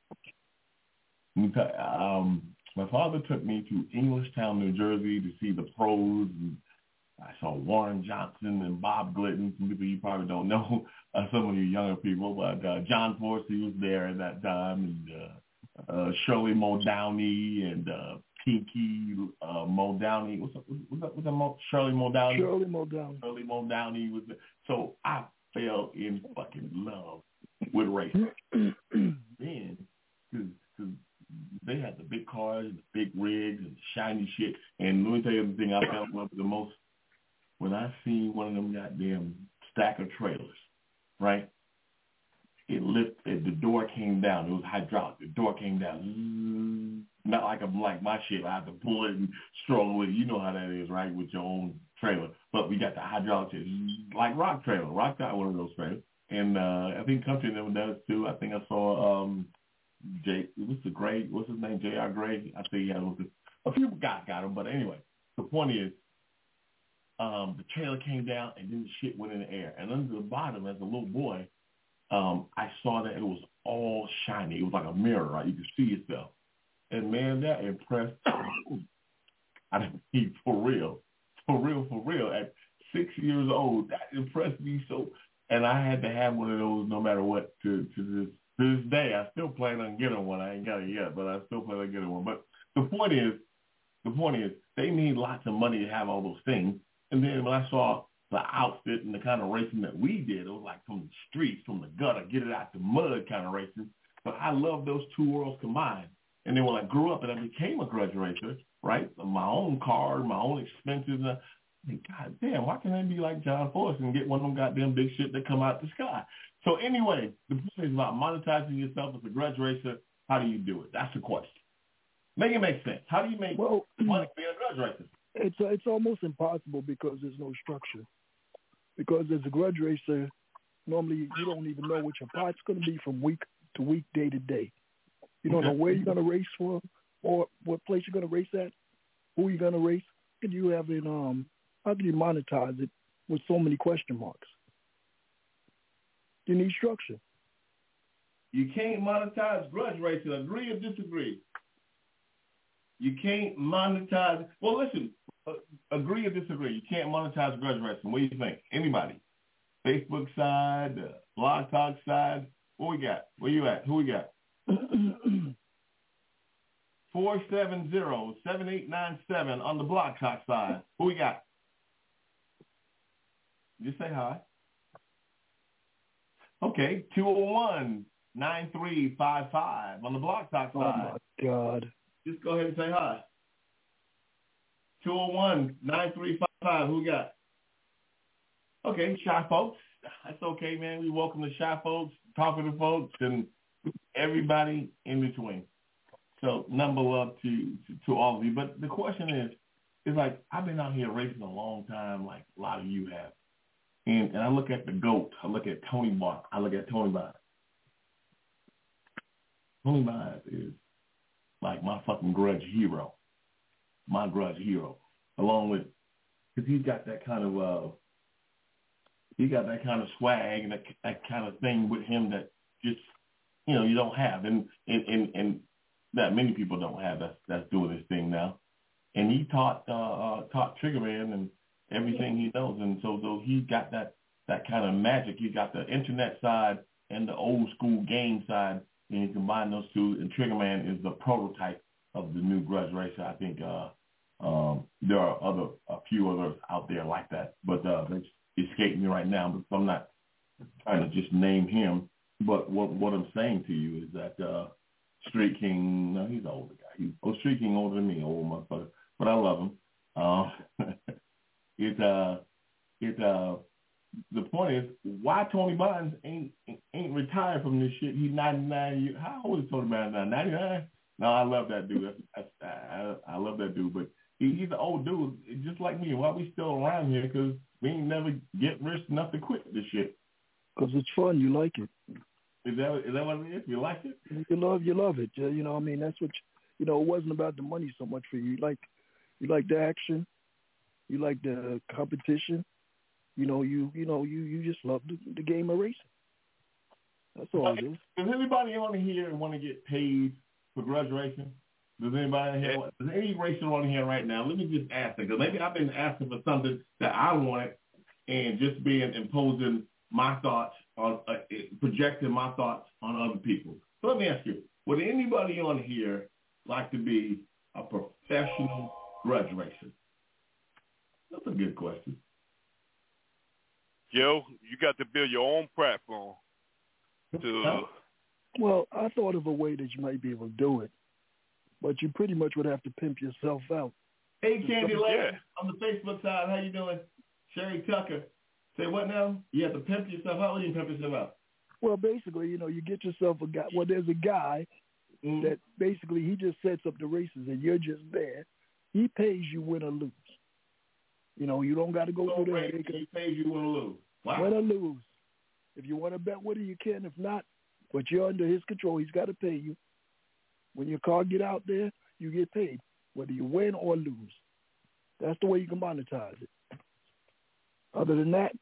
Let me tell you, um, my father took me to Englishtown, New Jersey, to see the pros. And I saw Warren Johnson and Bob Glidden, some people you probably don't know, uh, some of you younger people, but uh, John Forsey was there at that time, and uh, uh, Shirley Muldowney and uh, Pinky uh, Muldowney. What's up? Was that, was that Mo, Shirley Muldowney? Shirley Muldowney. Shirley Muldowney was there. So I fell in fucking love with racing. Then, because they had the big cars, the big rigs, and shiny shit. And let me tell you the thing I fell in love with the most. When I seen one of them goddamn stack of trailers, right? It lifted, the door came down. It was hydraulic. The door came down. Not like I'm like my shit. I have to pull it and stroll with it. You know how that is, right? With your own trailer. But we got the hydraulic, like rock trailer. Rock got one of those trailers. And uh, I think Country never does too. I think I saw um, Jay, what's the Gray, what's his name? J R Gray. I think he had a few guys got him. But anyway, the point is, Um, the trailer came down and then the shit went in the air. And under the bottom, as a little boy, um, I saw that it was all shiny. It was like a mirror, right? You could see yourself. And man, that impressed me. I mean, for real, for real, for real. At six years old, that impressed me so. And I had to have one of those no matter what. To to this to this day, I still plan on getting one. I ain't got it yet, but I still plan on getting one. But the point is, the point is, they need lots of money to have all those things. And then when I saw the outfit and the kind of racing that we did, it was like from the streets, from the gutter, get it out the mud kind of racing. But I love those two worlds combined. And then when I grew up and I became a grudge racer, right, my own car, my own expenses, God damn, why can't they be like John Forrest and get one of them goddamn big shit that come out the sky? So anyway, the point is about monetizing yourself as a grudge racer. How do you do it? That's the question. Make it make sense. How do you make well, money being a grudge racer? It's uh, it's almost impossible because there's no structure. Because as a grudge racer, normally you don't even know what your pot's going to be from week to week, day to day. You don't Okay. know where you're going to race for, or what place you're going to race at, who you're going to race. And you have it, um, how can you monetize it with so many question marks? You need structure. You can't monetize grudge racing. Agree or disagree? You can't monetize. Well, listen, uh, agree or disagree. You can't monetize grudge racing. What do you think? Anybody? Facebook side, uh, Blog Talk side. What we got? Where you at? Who we got? four seven zero, seven eight nine seven on the Blog Talk side. Who we got? Just say hi. Okay, two oh one, nine three five five on the Blog Talk side. Oh, my God. Just go ahead and say hi. two oh one, nine three five five. Who we got? Okay, shy folks. That's okay, man. We welcome the shy folks, talkative folks, and everybody in between. So number love to, to, to all of you. But the question is, is like, I've been out here racing a long time, like a lot of you have. And, and I look at the GOAT. I look at Tony Bonds. I look at Tony Bonds. Tony Bonds is like my fucking grudge hero. My grudge hero. Along with, because he's got that kind of, uh, he got that kind of swag and that, that kind of thing with him that just, you know, you don't have. And, and, and, and that many people don't have that's, that's doing this thing now. And he taught, uh, uh, taught Triggerman and everything he knows. And so, so he got that, that kind of magic. He got the internet side and the old school game side, and you combine those two, and Triggerman is the prototype of the new grudge racer. I think uh, um, there are other a few others out there like that, but uh, it's escaping me right now. But I'm not trying to just name him. But what what I'm saying to you is that uh, Street King, no, he's an older guy. He's oh, Street King older than me, old motherfucker. But I love him. Uh, it uh, it uh. The point is, why Tony Bonds ain't ain't retired from this shit? He's ninety-nine years. How old is Tony Bonds now? ninety-nine? No, I love that dude. That's, that's, I, I love that dude. But he, he's an old dude, just like me. Why we still around here? Because we ain't never get rich enough to quit this shit. Because it's fun. You like it. Is that is that what it is? You like it? You love you love it. You know, I mean, that's what you, you know. It wasn't about the money so much for you. You like you like the action. You like the competition. You know, you you know, you, you just love the, the game of racing. That's all it is. Does anybody on here want to get paid for grudge racing? Does anybody here? Does any racer on here right now? Let me just ask them, because maybe I've been asking for something that I wanted, and just being imposing my thoughts on, uh, projecting my thoughts on other people. So let me ask you: would anybody on here like to be a professional grudge racer? That's a good question. Joe, you got to build your own platform. To well, I thought of a way that you might be able to do it, but you pretty much would have to pimp yourself out. Hey, Candy Lady, yeah. On the Facebook side, how you doing? Sherry Tucker. Say what now? You have to pimp yourself out? What do you pimp yourself out? Well, basically, you know, you get yourself a guy. Well, there's a guy mm-hmm. that basically he just sets up the races and you're just there. He pays you win or lose. You know, you don't got to go so through that. He pays you win or lose. Wow. Win or lose. If you want to bet with him, you can. If not, but you're under his control. He's got to pay you. When your car get out there, you get paid, whether you win or lose. That's the way you can monetize it. Other than that,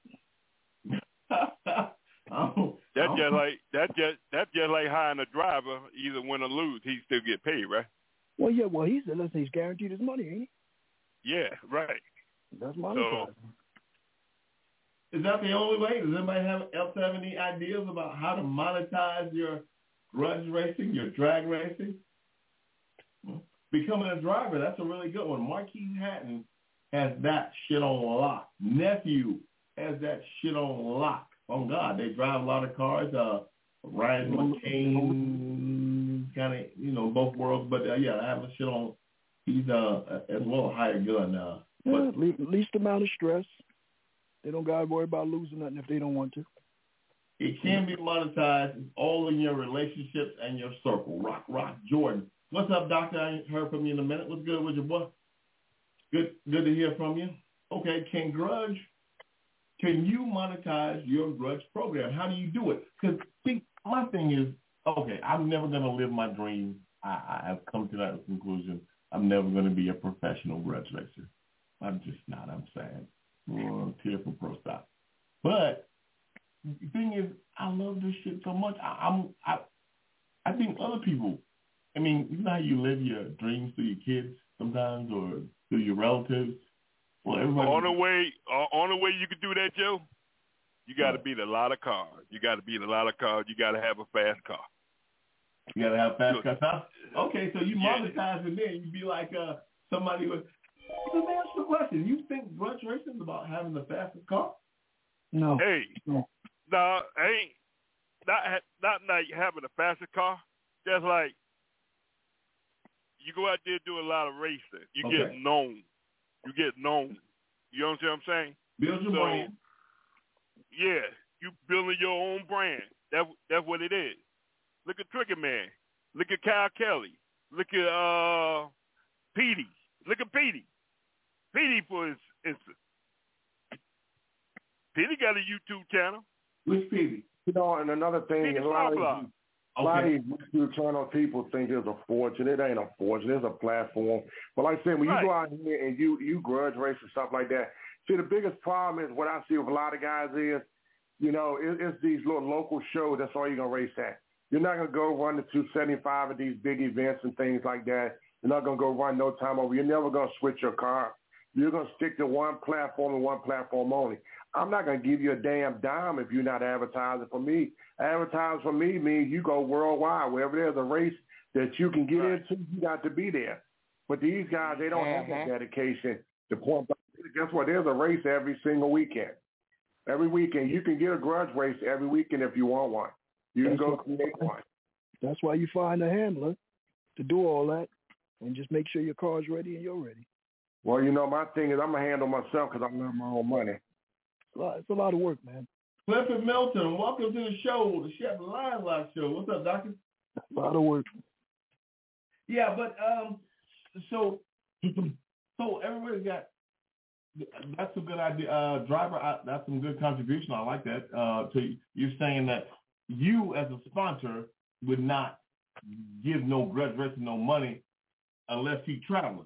oh, that's oh. just like that. Just that's just like hiring a driver. Either win or lose, he still get paid, right? Well, yeah. Well, he's listen. He's guaranteed his money, ain't he? Yeah, right. That's monetized. So, is that the only way? Does anybody have, else have any ideas about how to monetize your grudge racing, your drag racing? Becoming a driver, that's a really good one. Marquise Hatton has that shit on lock. Nephew has that shit on lock. Oh, God, they drive a lot of cars. Uh, Ryan McCain, kind of, you know, both worlds. But, uh, yeah, I have a shit on. He's uh, as well a hired gun. Uh, Yeah, le- least amount of stress. They don't got to worry about losing nothing if they don't want to. It can be monetized. It's all in your relationships and your circle. Rock, Rock, Jordan. What's up, Doctor? I ain't heard from you in a minute. What's good with your boy? Good, good to hear from you. Okay, can Grudge, can you monetize your Grudge program? How do you do it? Because, see, my thing is, okay, I'm never going to live my dream. I, I have come to that conclusion. I'm never going to be a professional Grudge racer. I'm just not. I'm sad. Oh, tear for pro stop. But the thing is, I love this shit so much. I, I'm, I, I think other people, I mean, you know how you live your dreams through your kids sometimes or through your relatives? Well, everybody. On the way, uh, on the way you can do that, Joe, you got to beat a lot of cars. You got to beat a lot of cars. You got to have a fast car. You got to have fast cars, huh? Okay, so you yeah. monetize it then. You'd be like uh, somebody with, let me ask you a question. You think Grudge racing is about having the fastest car? No. Hey, no, no ain't not not like having a faster car. Just like you go out there do a lot of racing. You okay. get known. You get known. You understand what I'm saying? Build your so, brand. Yeah, you building your own brand. That that's what it is. Look at Trigger Man. Look at Kyle Kelly. Look at uh Petey. Look at Petey. Petey, for instance. Petey got a YouTube channel. Which Petey? You know, and another thing, Petey a lot, of Blog. these, a lot Okay. of these YouTube channel people think it's a fortune. It ain't a fortune. It's a platform. But like I said, when Right. you go out here and you you grudge race and stuff like that, see, the biggest problem is what I see with a lot of guys is, you know, it, it's these little local shows. That's all you're going to race at. You're not going to go run the two seventy-five at these big events and things like that. You're not going to go run no time over. You're never going to switch your car. You're going to stick to one platform and one platform only. I'm not going to give you a damn dime if you're not advertising for me. Advertising for me means you go worldwide. Wherever there's a race that you can get right. into, you got to be there. But these guys, they don't mm-hmm. have that dedication to point. Guess what? There's a race every single weekend. Every weekend. You can get a grudge race every weekend if you want one. You That's can go what, create one. That's why you find a handler to do all that and just make sure your car's ready and you're ready. Well, you know, my thing is I'm going to handle myself because I love my own money. It's a, lot, it's a lot of work, man. Clifford Milton, welcome to the show, the Chef Live Live Show. What's up, Doctor? A lot of work. Yeah, but um, so so everybody's got. That's a good idea, uh, driver. I, that's some good contribution. I like that. Uh, so you're saying that you, as a sponsor, would not give no grudge racing no money unless he's traveling.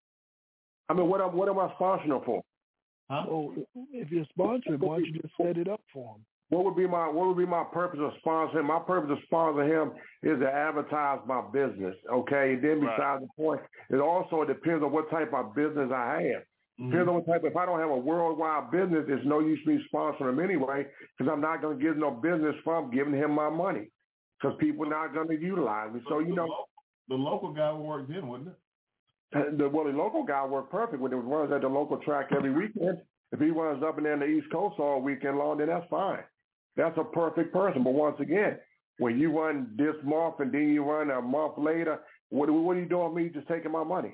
I mean, what am what am I sponsoring for? Huh? Well, if you're sponsored, why don't you just set it up for him? What would be my what would be my purpose of sponsoring? My purpose of sponsoring him is to advertise my business. Okay, and then besides right. the point, it also depends on what type of business I have. Mm-hmm. Depends on what type. If I don't have a worldwide business, it's no use me sponsoring him anyway because I'm not going to get no business from giving him my money because people are not going to utilize me. So you know, the local guy would work then, wouldn't it? The well, the local guy worked perfect when he runs at the local track every weekend. If he runs up and down the East Coast all weekend long, then that's fine. That's a perfect person. But once again, when you run this month and then you run a month later, what, what are you doing with me just taking my money?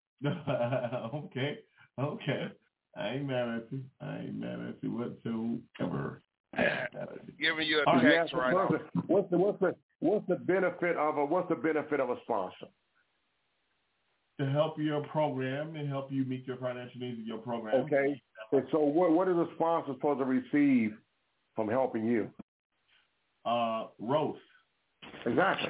okay, okay. I ain't mad at you. I ain't mad at you whatsoever. Giving you a All text right, right now. What's the what's the what's the benefit of a what's the benefit of a sponsor? To help your program and help you meet your financial needs of your program. Okay. And so what what is a sponsor supposed to receive from helping you? Uh, roast. Exactly.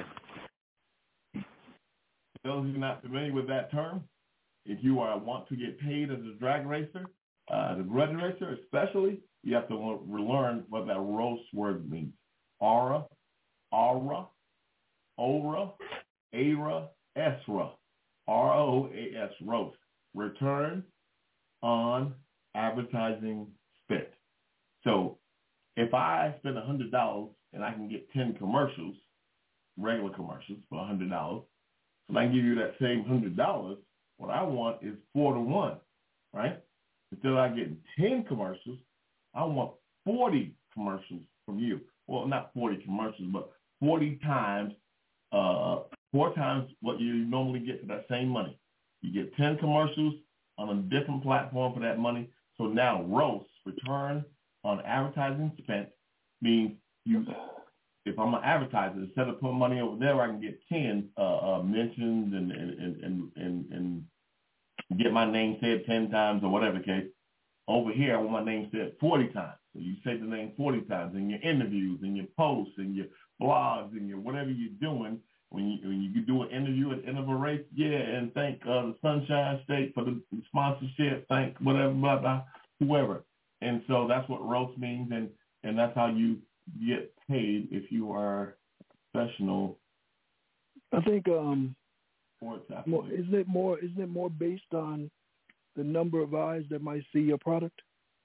For those who are not familiar with that term, if you are want to get paid as a drag racer, uh, the grudge racer especially, you have to learn what that roast word means. Aura, aura, aura, ara, esra. R O A S, roast. Return on advertising spent. So if I spend one hundred dollars and I can get ten commercials, regular commercials for one hundred dollars, so I can give you that same one hundred dollars, what I want is four to one, right? Instead of I getting ten commercials, I want forty commercials from you. Well, not forty commercials, but forty times uh, Four times what you normally get for that same money. You get ten commercials on a different platform for that money. So now roast, return on advertising spent, means you, if I'm an advertiser, instead of putting money over there, I can get ten uh, uh, mentions and and, and and and get my name said ten times or whatever the case. Over here, I want my name said forty times. So you say the name forty times in your interviews, in your posts, in your blogs, in your whatever you're doing. When you when you do an interview at the end of a race, yeah, and thank uh, the Sunshine State for the sponsorship, thank whatever, blah, blah, whoever. And so that's what roast means, and, and that's how you get paid if you are professional. I think um, more, isn't it more isn't it more based on the number of eyes that might see your product?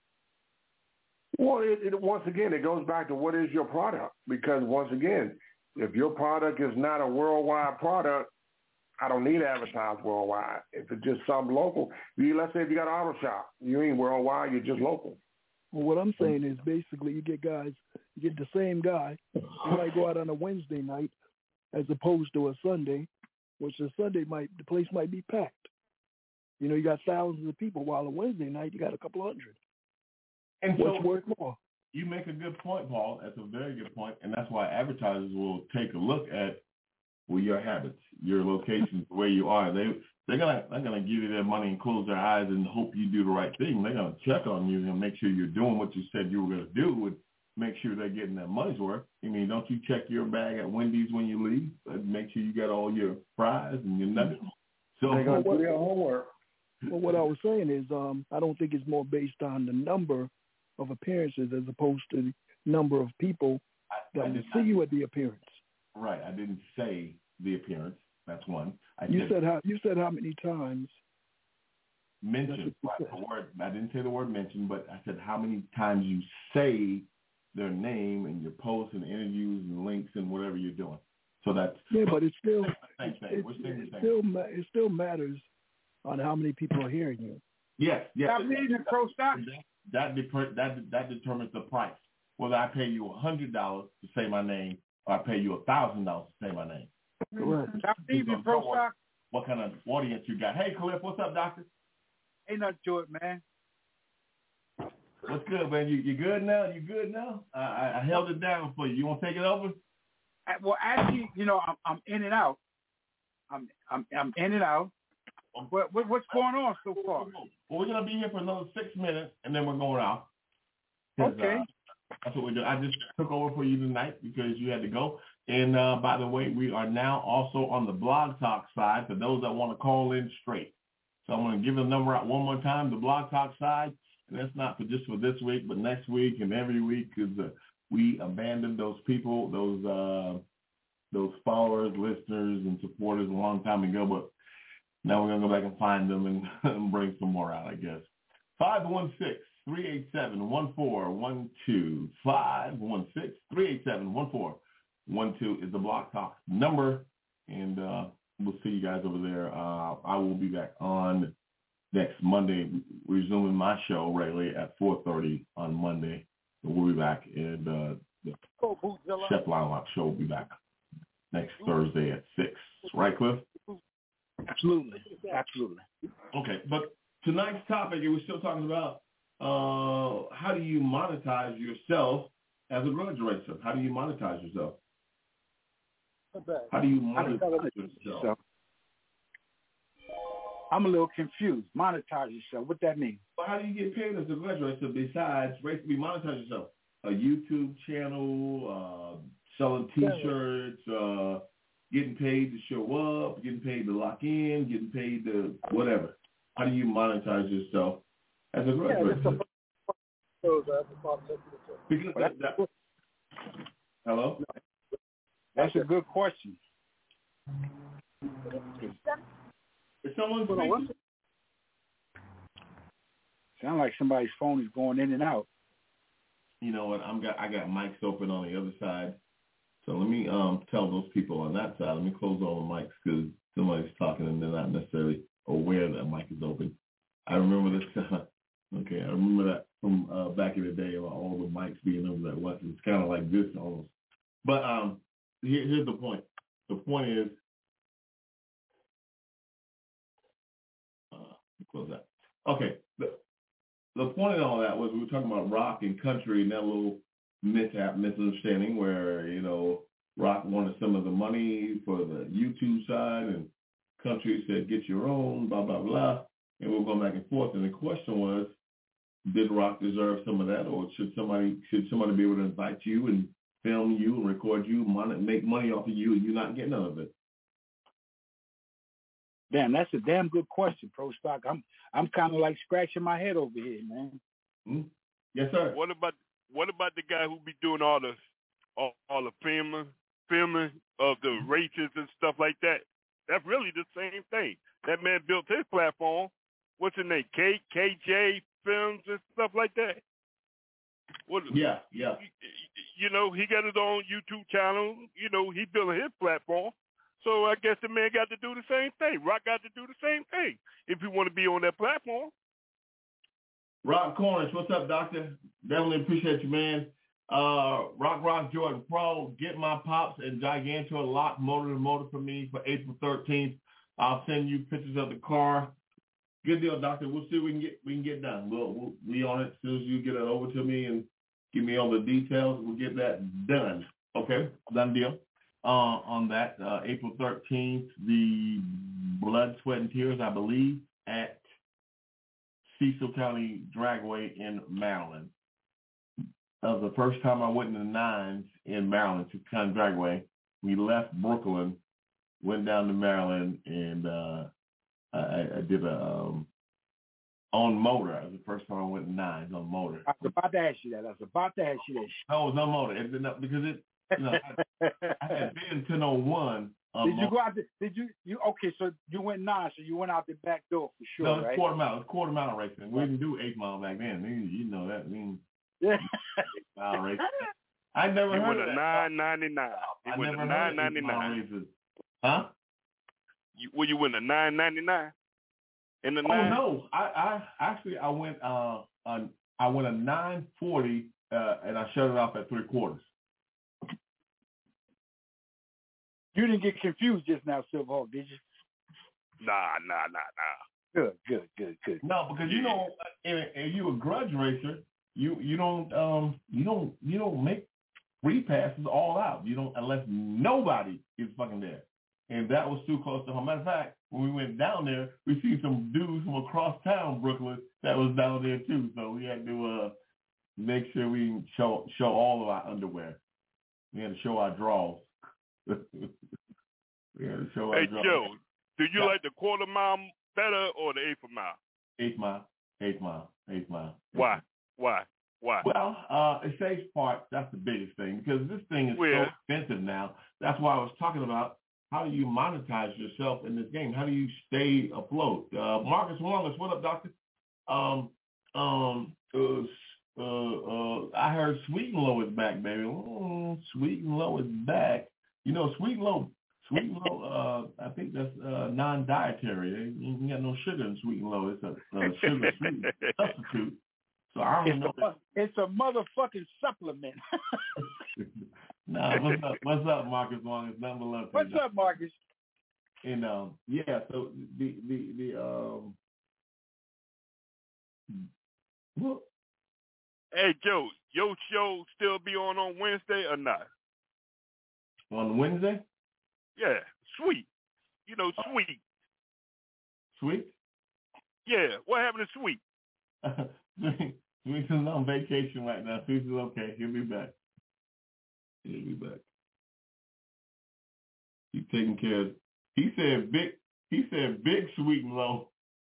Well, it, it, once again, it goes back to what is your product? Because once again, if your product is not a worldwide product, I don't need to advertise worldwide. If it's just some local, you, let's say if you got an auto shop, you ain't worldwide, you're just local. Well, what I'm saying is basically you get guys, you get the same guy, you might go out on a Wednesday night as opposed to a Sunday, which a Sunday might, the place might be packed. You know, you got thousands of people, while a Wednesday night you got a couple hundred. And what's so, worth more? You make a good point, Paul. That's a very good point, and that's why advertisers will take a look at well, your habits, your locations, where you are. They they're gonna they're gonna give you their money and close their eyes and hope you do the right thing. They're gonna check on you and make sure you're doing what you said you were gonna do, and make sure they're getting their money's worth. I mean, don't you check your bag at Wendy's when you leave? Make sure you got all your fries and your nuggets. So they're gonna do their homework. Well, what I was saying is, um, I don't think it's more based on the number of appearances as opposed to the number of people that will see you at the appearance. Right. I didn't say the appearance. That's one. I you said, said how you said how many times mention. The word. I didn't say the word mention, but I said how many times you say their name in your posts and interviews and links and whatever you're doing. So that's yeah, but it still same thing. It, We're it, saying it the same. still it still matters on how many people are hearing you. Yes, yes. Stop reading pro stock. That, that, that, that determines the price. Whether I pay you one hundred dollars to say my name or I pay you one thousand dollars to say my name. Correct. Stop reading pro stock. What kind of audience you got? Hey, Cliff, what's up, doctor? Ain't nothing to it, man. What's good, man? You you good now? You good now? I, I, I held it down for you. You want to take it over? Well, actually, you know, I'm, I'm in and out. I'm I'm I'm in and out. What, what what's going on so far? Well, we're gonna be here for another six minutes, and then we're going out. Okay. Uh, that's what we do. I just took over for you tonight because you had to go. And uh, by the way, we are now also on the Blog Talk side for those that want to call in straight. So I'm going to give the number out one more time. The Blog Talk side, and that's not for just for this week, but next week and every week, because uh, we abandoned those people, those uh, those followers, listeners, and supporters a long time ago. But now we're going to go back and find them and, and bring some more out, I guess. five one six, three eight seven, one four one two. five one six, three eight seven, one four one two is the Blog Talk number. And uh, we'll see you guys over there. Uh, I will be back on next Monday, resuming my show regularly at four thirty on Monday. And we'll be back. And uh, the Chef Line Lock show will be back next Thursday at six. Right, Cliff? Absolutely. Absolutely. Okay, but tonight's topic, we're still talking about uh, how do you monetize yourself as a grudge racer? How do you monetize yourself? How do you monetize yourself? I'm a little confused. Monetize yourself. What that mean? Well, how do you get paid as a grudge racer besides basically monetize yourself? A YouTube channel, uh, selling T-shirts, uh, getting paid to show up, getting paid to lock in, getting paid to whatever. How do you monetize yourself as a grudge yeah, racer? Because that, that, hello? That's a good question. Is someone speaking? Sound like somebody's phone is going in and out. You know what? I'm got I got mics open on the other side. So let me um tell those people on that side. Let me close all the mics because somebody's talking and they're not necessarily aware that mic is open. I remember this. Okay, I remember that from uh, back in the day about all the mics being over that was. It's kind of like this almost. But um, here, here's the point. The point is, uh, close that. Okay. The, the point of all that was we were talking about rock and country and that little mishap, misunderstanding where, you know, rock wanted some of the money for the YouTube side and country said, get your own, blah, blah, blah. And we we're going back and forth. And the question was, did rock deserve some of that, or should somebody should somebody be able to invite you and film you and record you, money, make money off of you, and you not get none of it? Damn, that's a damn good question, Pro Stock. I'm I'm kind of like scratching my head over here, man. Mm-hmm. Yes, sir. What about what about the guy who be doing all the all, all the filming filming of the races and stuff like that? That's really the same thing. That man built his platform. What's his name? K K J Films and stuff like that. What, yeah, yeah. You know, he got his own YouTube channel. You know, he built his platform. So I guess the man got to do the same thing. Rock got to do the same thing if you want to be on that platform. Rock Cornish, what's up, Doctor? Definitely appreciate you, man. Uh, Rock Rock Jordan Pro, Get My Pops and Gigantor Lock Motor to Motor for me for April thirteenth. I'll send you pictures of the car. Good deal, Doctor. We'll see what we can get we can get done. We'll we'll be on it as soon as you get it over to me and give me all the details. We'll get that done. Okay, done deal. Uh, on that, uh, April thirteenth, the Blood, Sweat, and Tears, I believe, at Cecil County Dragway in Maryland. That was the first time I went in the nines in Maryland, Cecil County Dragway. We left Brooklyn, went down to Maryland, and uh, I, I did a um, on motor. That was the first time I went in nines on motor. I was about to ask you that. I was about to ask you that. No, it was no motor. It did not, because it. You know, I, I had been ten oh one. Um, did you go out? The, did you? You okay? So you went nine. So you went out the back door for sure, no, it's right? quarter mile. It's quarter mile racing. We didn't do eight mile back then. You know that. I mean, yeah. Eight mile racing. I never you heard went of a nine ninety nine. You I went never a nine ninety nine. Huh? You, well, you went a nine ninety nine. In the oh nine? no, I, I actually I went uh a, I went a nine forty uh, and I shut it off at three quarters. You didn't get confused just now, Silverhawk, did you? Nah, nah, nah, nah. Good, good, good, good. No, because you know, if you a grudge racer, you you don't um you don't you don't make free passes all out. You don't unless nobody is fucking there. And that was too close to home. Matter of fact, when we went down there, we see some dudes from across town, Brooklyn, that was down there too. So we had to uh make sure we show show all of our underwear. We had to show our draws. we had to show hey, our draws. Joe, do you yeah. like the quarter mile better or the eighth mile? Eighth mile. Eighth mile. Eighth mile. Why? Why? Why? Well, uh, it saves parts. That's the biggest thing because this thing is well, so expensive now. That's why I was talking about how do you monetize yourself in this game? How do you stay afloat? Uh, Marcus Wallace, what up, Doctor? Um, um, uh, uh, uh, I heard Sweet and Low is back, baby. Mm, Sweet and Low is back. You know, Sweet and Low, Sweet and Low, uh, I think that's uh, non-dietary. You ain't got no sugar in Sweet and Low. It's a, a sugar-sweet substitute. So I don't it's know. A, it's a motherfucking supplement. Nah, what's up? What's up, Marcus Long? It's nothing but love. What's up, Marcus? And um, yeah, so the the the um, well, hey Joe, your show still be on on Wednesday or not? On Wednesday? Yeah, Sweet. You know, Sweet. Sweet? Yeah. What happened to Sweet? Sweet's on vacation right now. Sweet's is okay. He'll be back. He'll be back. He's taking care of. He said big. He said big Sweet and Low.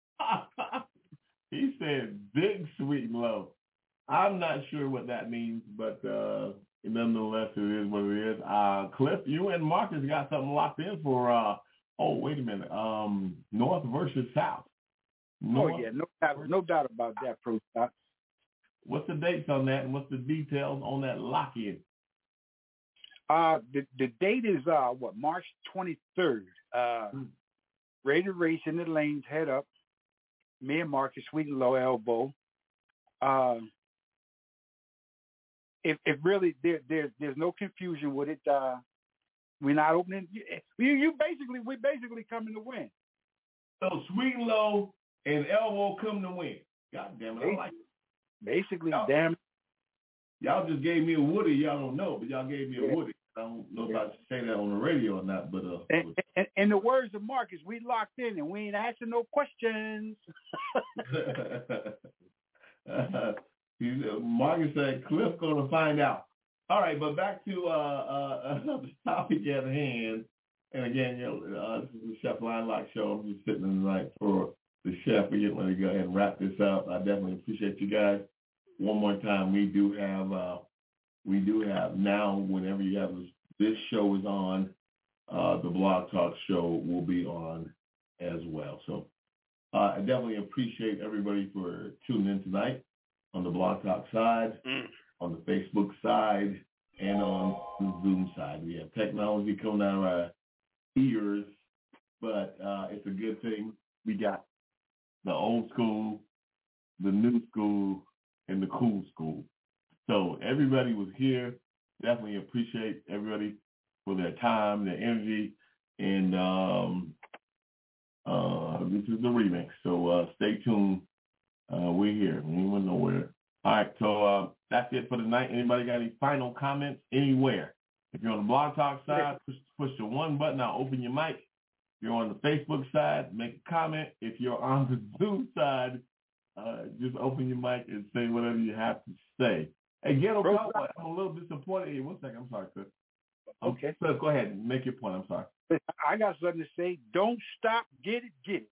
He said big Sweet and Low. I'm not sure what that means, but uh, nonetheless, it is what it is. Uh, Cliff, you and Marcus got something locked in for. Uh, oh, wait a minute. Um, North versus South. North. Oh yeah, no doubt, no doubt about that, Pro Stock. What's the dates on that, and what's the details on that lock-in? Uh, the the date is uh what March twenty-third. Uh, mm. Rated race in the lanes, head up. Me and Marcus, Sweet and Low elbow. Uh, if if really there there there's no confusion with it. Uh, we're not opening. You you basically we basically coming to win. So Sweet and Low and Elbow come to win. God damn it, I like it. Basically, y'all, damn. Y'all just gave me a Woody. Y'all don't know, but y'all gave me a yeah. Woody. I don't know if I should say that on the radio or not, but uh. And, and, and the words of Marcus, we locked in and we ain't asking no questions. uh, Marcus said Cliff gonna find out. All right, but back to uh, uh, the topic at hand. And again, you know, uh, this is the Chef Line Lock Show. I'm just sitting in the night for the chef. We're getting ready to go ahead and wrap this up. I definitely appreciate you guys. One more time, we do have, uh, we do have now, whenever you have this, this show is on, uh, the Blog Talk show will be on as well. So uh, I definitely appreciate everybody for tuning in tonight on the Blog Talk side, mm. on the Facebook side, and on the Zoom side. We have technology coming out of our ears, but uh, it's a good thing. We got the old school, the new school, and the cool school. So everybody was here. Definitely appreciate everybody for their time, their energy, and um, uh, this is the remix. So uh, stay tuned. Uh, we're here. We ain't went nowhere. All right, so uh, that's it for tonight. Anybody got any final comments anywhere? If you're on the Blog Talk side, push, push the one button. I'll open your mic. If you're on the Facebook side, make a comment. If you're on the Zoom side, uh, just open your mic and say whatever you have to say. Hey, Ghetto Cowboy, I'm a little disappointed. Hey, one second. I'm sorry, Chris. Okay. So go ahead and make your point. I'm sorry. I got something to say. Don't stop. Get it. Get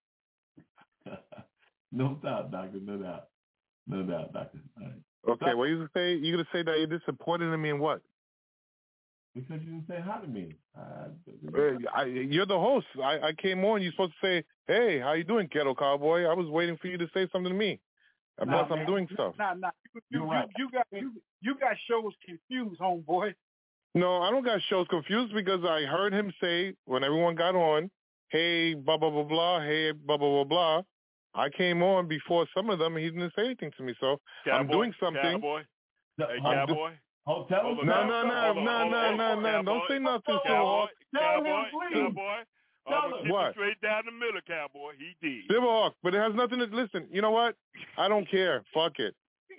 it. No doubt, Doctor. No doubt. No doubt, Doctor. All right. Okay, Stop. What you gonna say? You gonna say that you're disappointed in me in what? Because you didn't say hi to me. Uh, I, you're the host. I, I came on. You're supposed to say, "Hey, how you doing, Ghetto Cowboy?" I was waiting for you to say something to me. And nah, plus, I'm man. doing stuff. Nah, nah. You, you, you, right. you got you, you got shows confused, homeboy. No, I don't got shows confused because I heard him say when everyone got on, "Hey, blah blah blah blah. Hey, blah blah blah blah." I came on before some of them, and he didn't say anything to me. So cowboy, I'm doing something. Cowboy. Hey, Cowboy. Oh, tell him. No, no, no, no, no, no, no. Don't say nothing to Cowboy, him. Cowboy, Cowboy. I'm going to what? straight down the middle, Cowboy. He did. Silverhawk, but it has nothing to, listen, you know what? I don't care. Fuck it.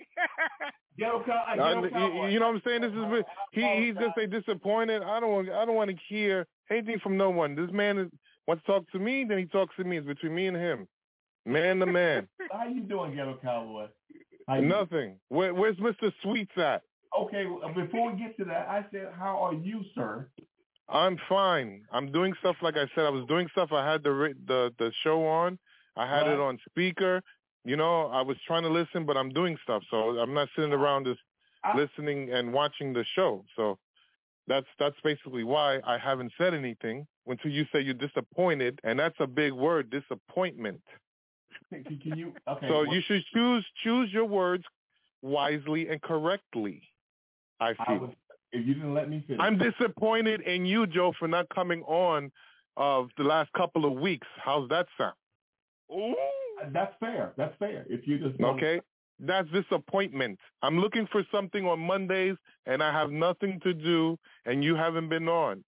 Ghetto cow, I, you, you know what I'm saying? This is he. He's just a disappointed. I don't. I don't want to hear anything from no one. This man is, wants to talk to me, then he talks to me. It's between me and him, man to man. How you doing, Ghetto Cowboy? Nothing. Where, where's Mister Sweets at? Okay, before we get to that, I said, how are you, sir? I'm fine. I'm doing stuff like I said. I was doing stuff. I had the the the show on. I had right. it on speaker. You know, I was trying to listen, but I'm doing stuff. So I'm not sitting around just I, listening and watching the show. So that's that's basically why I haven't said anything until you say you're disappointed, and that's a big word, disappointment. Can, can you? Okay. So what, you should choose choose your words wisely and correctly. I feel. I was, if you didn't let me finish. I'm disappointed in you, Joe, for not coming on of the last couple of weeks. How's that sound? Ooh, that's fair. That's fair. If you just okay, that's disappointment. I'm looking for something on Mondays, and I have nothing to do, and you haven't been on.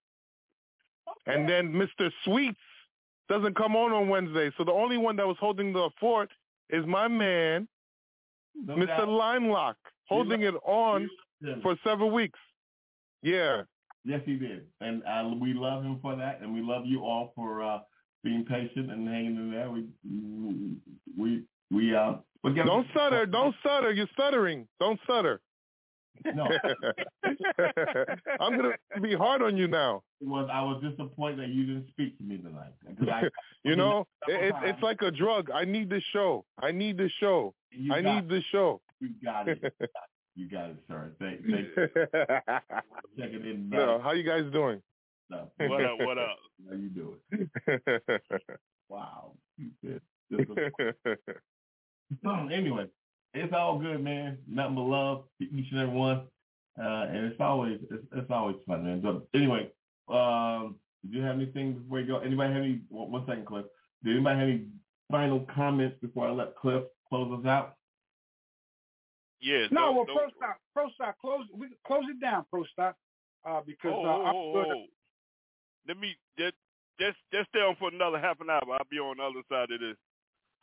Okay. And then Mister Sweets doesn't come on on Wednesday, so the only one that was holding the fort is my man, no Mister Limelock, holding it on for several weeks. Yeah. Yes, he did. And uh, we love him for that, and we love you all for uh, being patient and hanging in there. We, we, we, uh... Don't stutter. Don't stutter. You're stuttering. Don't stutter. No. I'm going to be hard on you now. It was, I was disappointed that you didn't speak to me tonight. I, you know, it, it's like a drug. I need this show. I need this show. You I got, need this show. You got it. You got it, sir. Thank, thank you. Checking in. No, how you guys doing? No. What up? What up? How you doing? Wow. Anyway, it's all good, man. Nothing but love to each and every one, uh, and it's always it's, it's always fun, man. But anyway, um, do you have anything before you go? Anybody have any? One second, Cliff. Did anybody have any final comments before I let Cliff close us out? Yeah. No, don't, well, don't, Pro Stop, Pro Stop, close. We close it down, Pro Stop, uh, because oh, uh, I'm oh, good. oh. Let me just just just stay on for another half an hour. I'll be on the other side of this.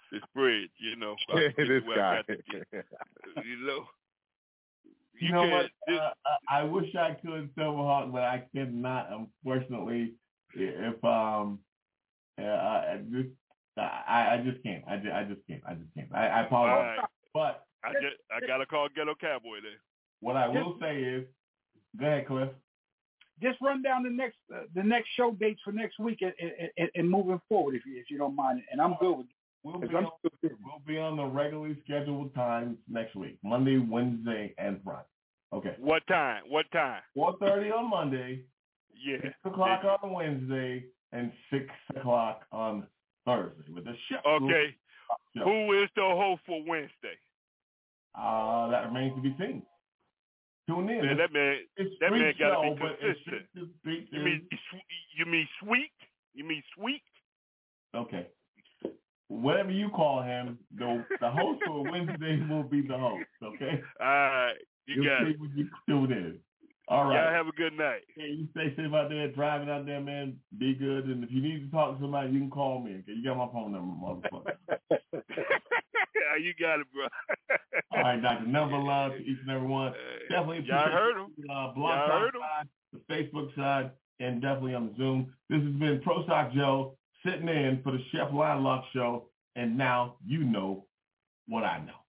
This bridge, you know. This guy. You know. You, you know what? Uh, I wish I could, Silverhawk, but I cannot. Unfortunately, if um, uh, I just, I, I just can't. I just, I just can't. I just can't. I, I apologize. Right. But I just, I gotta call Ghetto Cowboy there. What I will say is, go ahead, Cliff. Just run down the next, uh, the next show dates for next week and, and, and moving forward, if you, if you don't mind. And I'm good with it. We'll be, on, we'll be on the regularly scheduled times next week, Monday, Wednesday, and Friday. Okay. What time? What time? four thirty on Monday, yeah. six o'clock yeah. on Wednesday, and six o'clock on Thursday with the show. Okay. Show. Who is the host for Wednesday? Uh, that remains to be seen. Tune in. Man, that man, it's that man got to be show, consistent. It's, it's, you mean you mean sweet? You mean sweet? Okay. Whatever you call him, the the host for Wednesday will be the host. Okay. All right, you You'll got see it. When you tune in. All right. Y'all have a good night. Hey, you stay safe out there, driving out there, man. Be good, and if you need to talk to somebody, you can call me. Okay, you got my phone number, motherfucker. You got it, bro. All right, Doctor Number love to each and every one. Definitely. Y'all heard him. Uh, blog talk side, the Facebook side, and definitely on Zoom. This has been Pro Sock Joe sitting in for the Chef Linelock Show, and now you know what I know.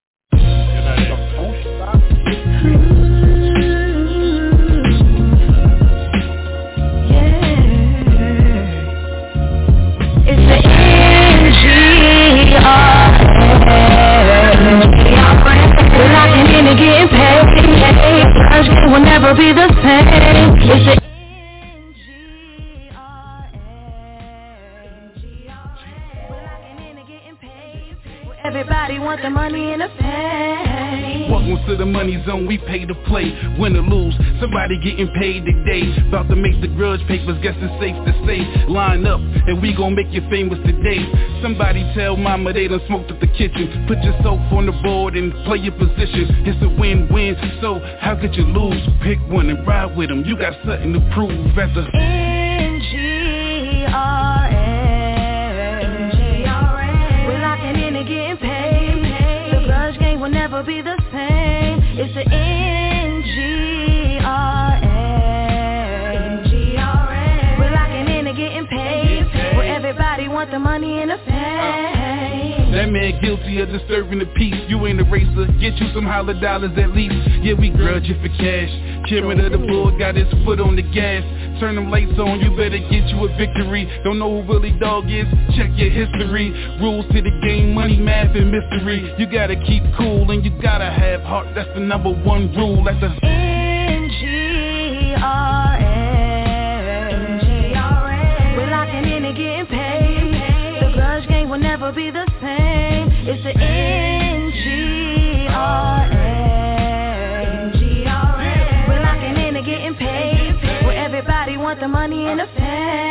We're locking in and getting paid. Cause it will never be the same. It's the N G R A. We're locking in and getting paid. Everybody wants the money in the pay. Welcome to the money zone, we pay to play. Win or lose, somebody getting paid today. About to make the grudge papers, guess it's safe to say. Line up, and we gon' make you famous today. Somebody tell mama they done smoked up the kitchen. Put yourself on the board and play your position. It's a win-win, so how could you lose? Pick one and ride with them, you got something to prove at the N G R A. We're locking in and getting paid. The grudge game will never be the same. It's the N G R A. We're locking in and getting paid. Where everybody wants the money in the pay. That man guilty of disturbing the peace. You ain't a racer, get you some holler dollars at least. Yeah, we grudge you for cash. Chairman of the board got his foot on the gas. Turn them lights on, you better get you a victory. Don't know who Willie Dog is? Check your history. Rules to the game, money, math, and mystery. You gotta keep cool and you gotta have heart. That's the number one rule at the N G R A. We're locking in and getting paid. The grudge game will never be the same. It's the N G R A. We're locking in and getting paid. Where everybody wants the money in the pay.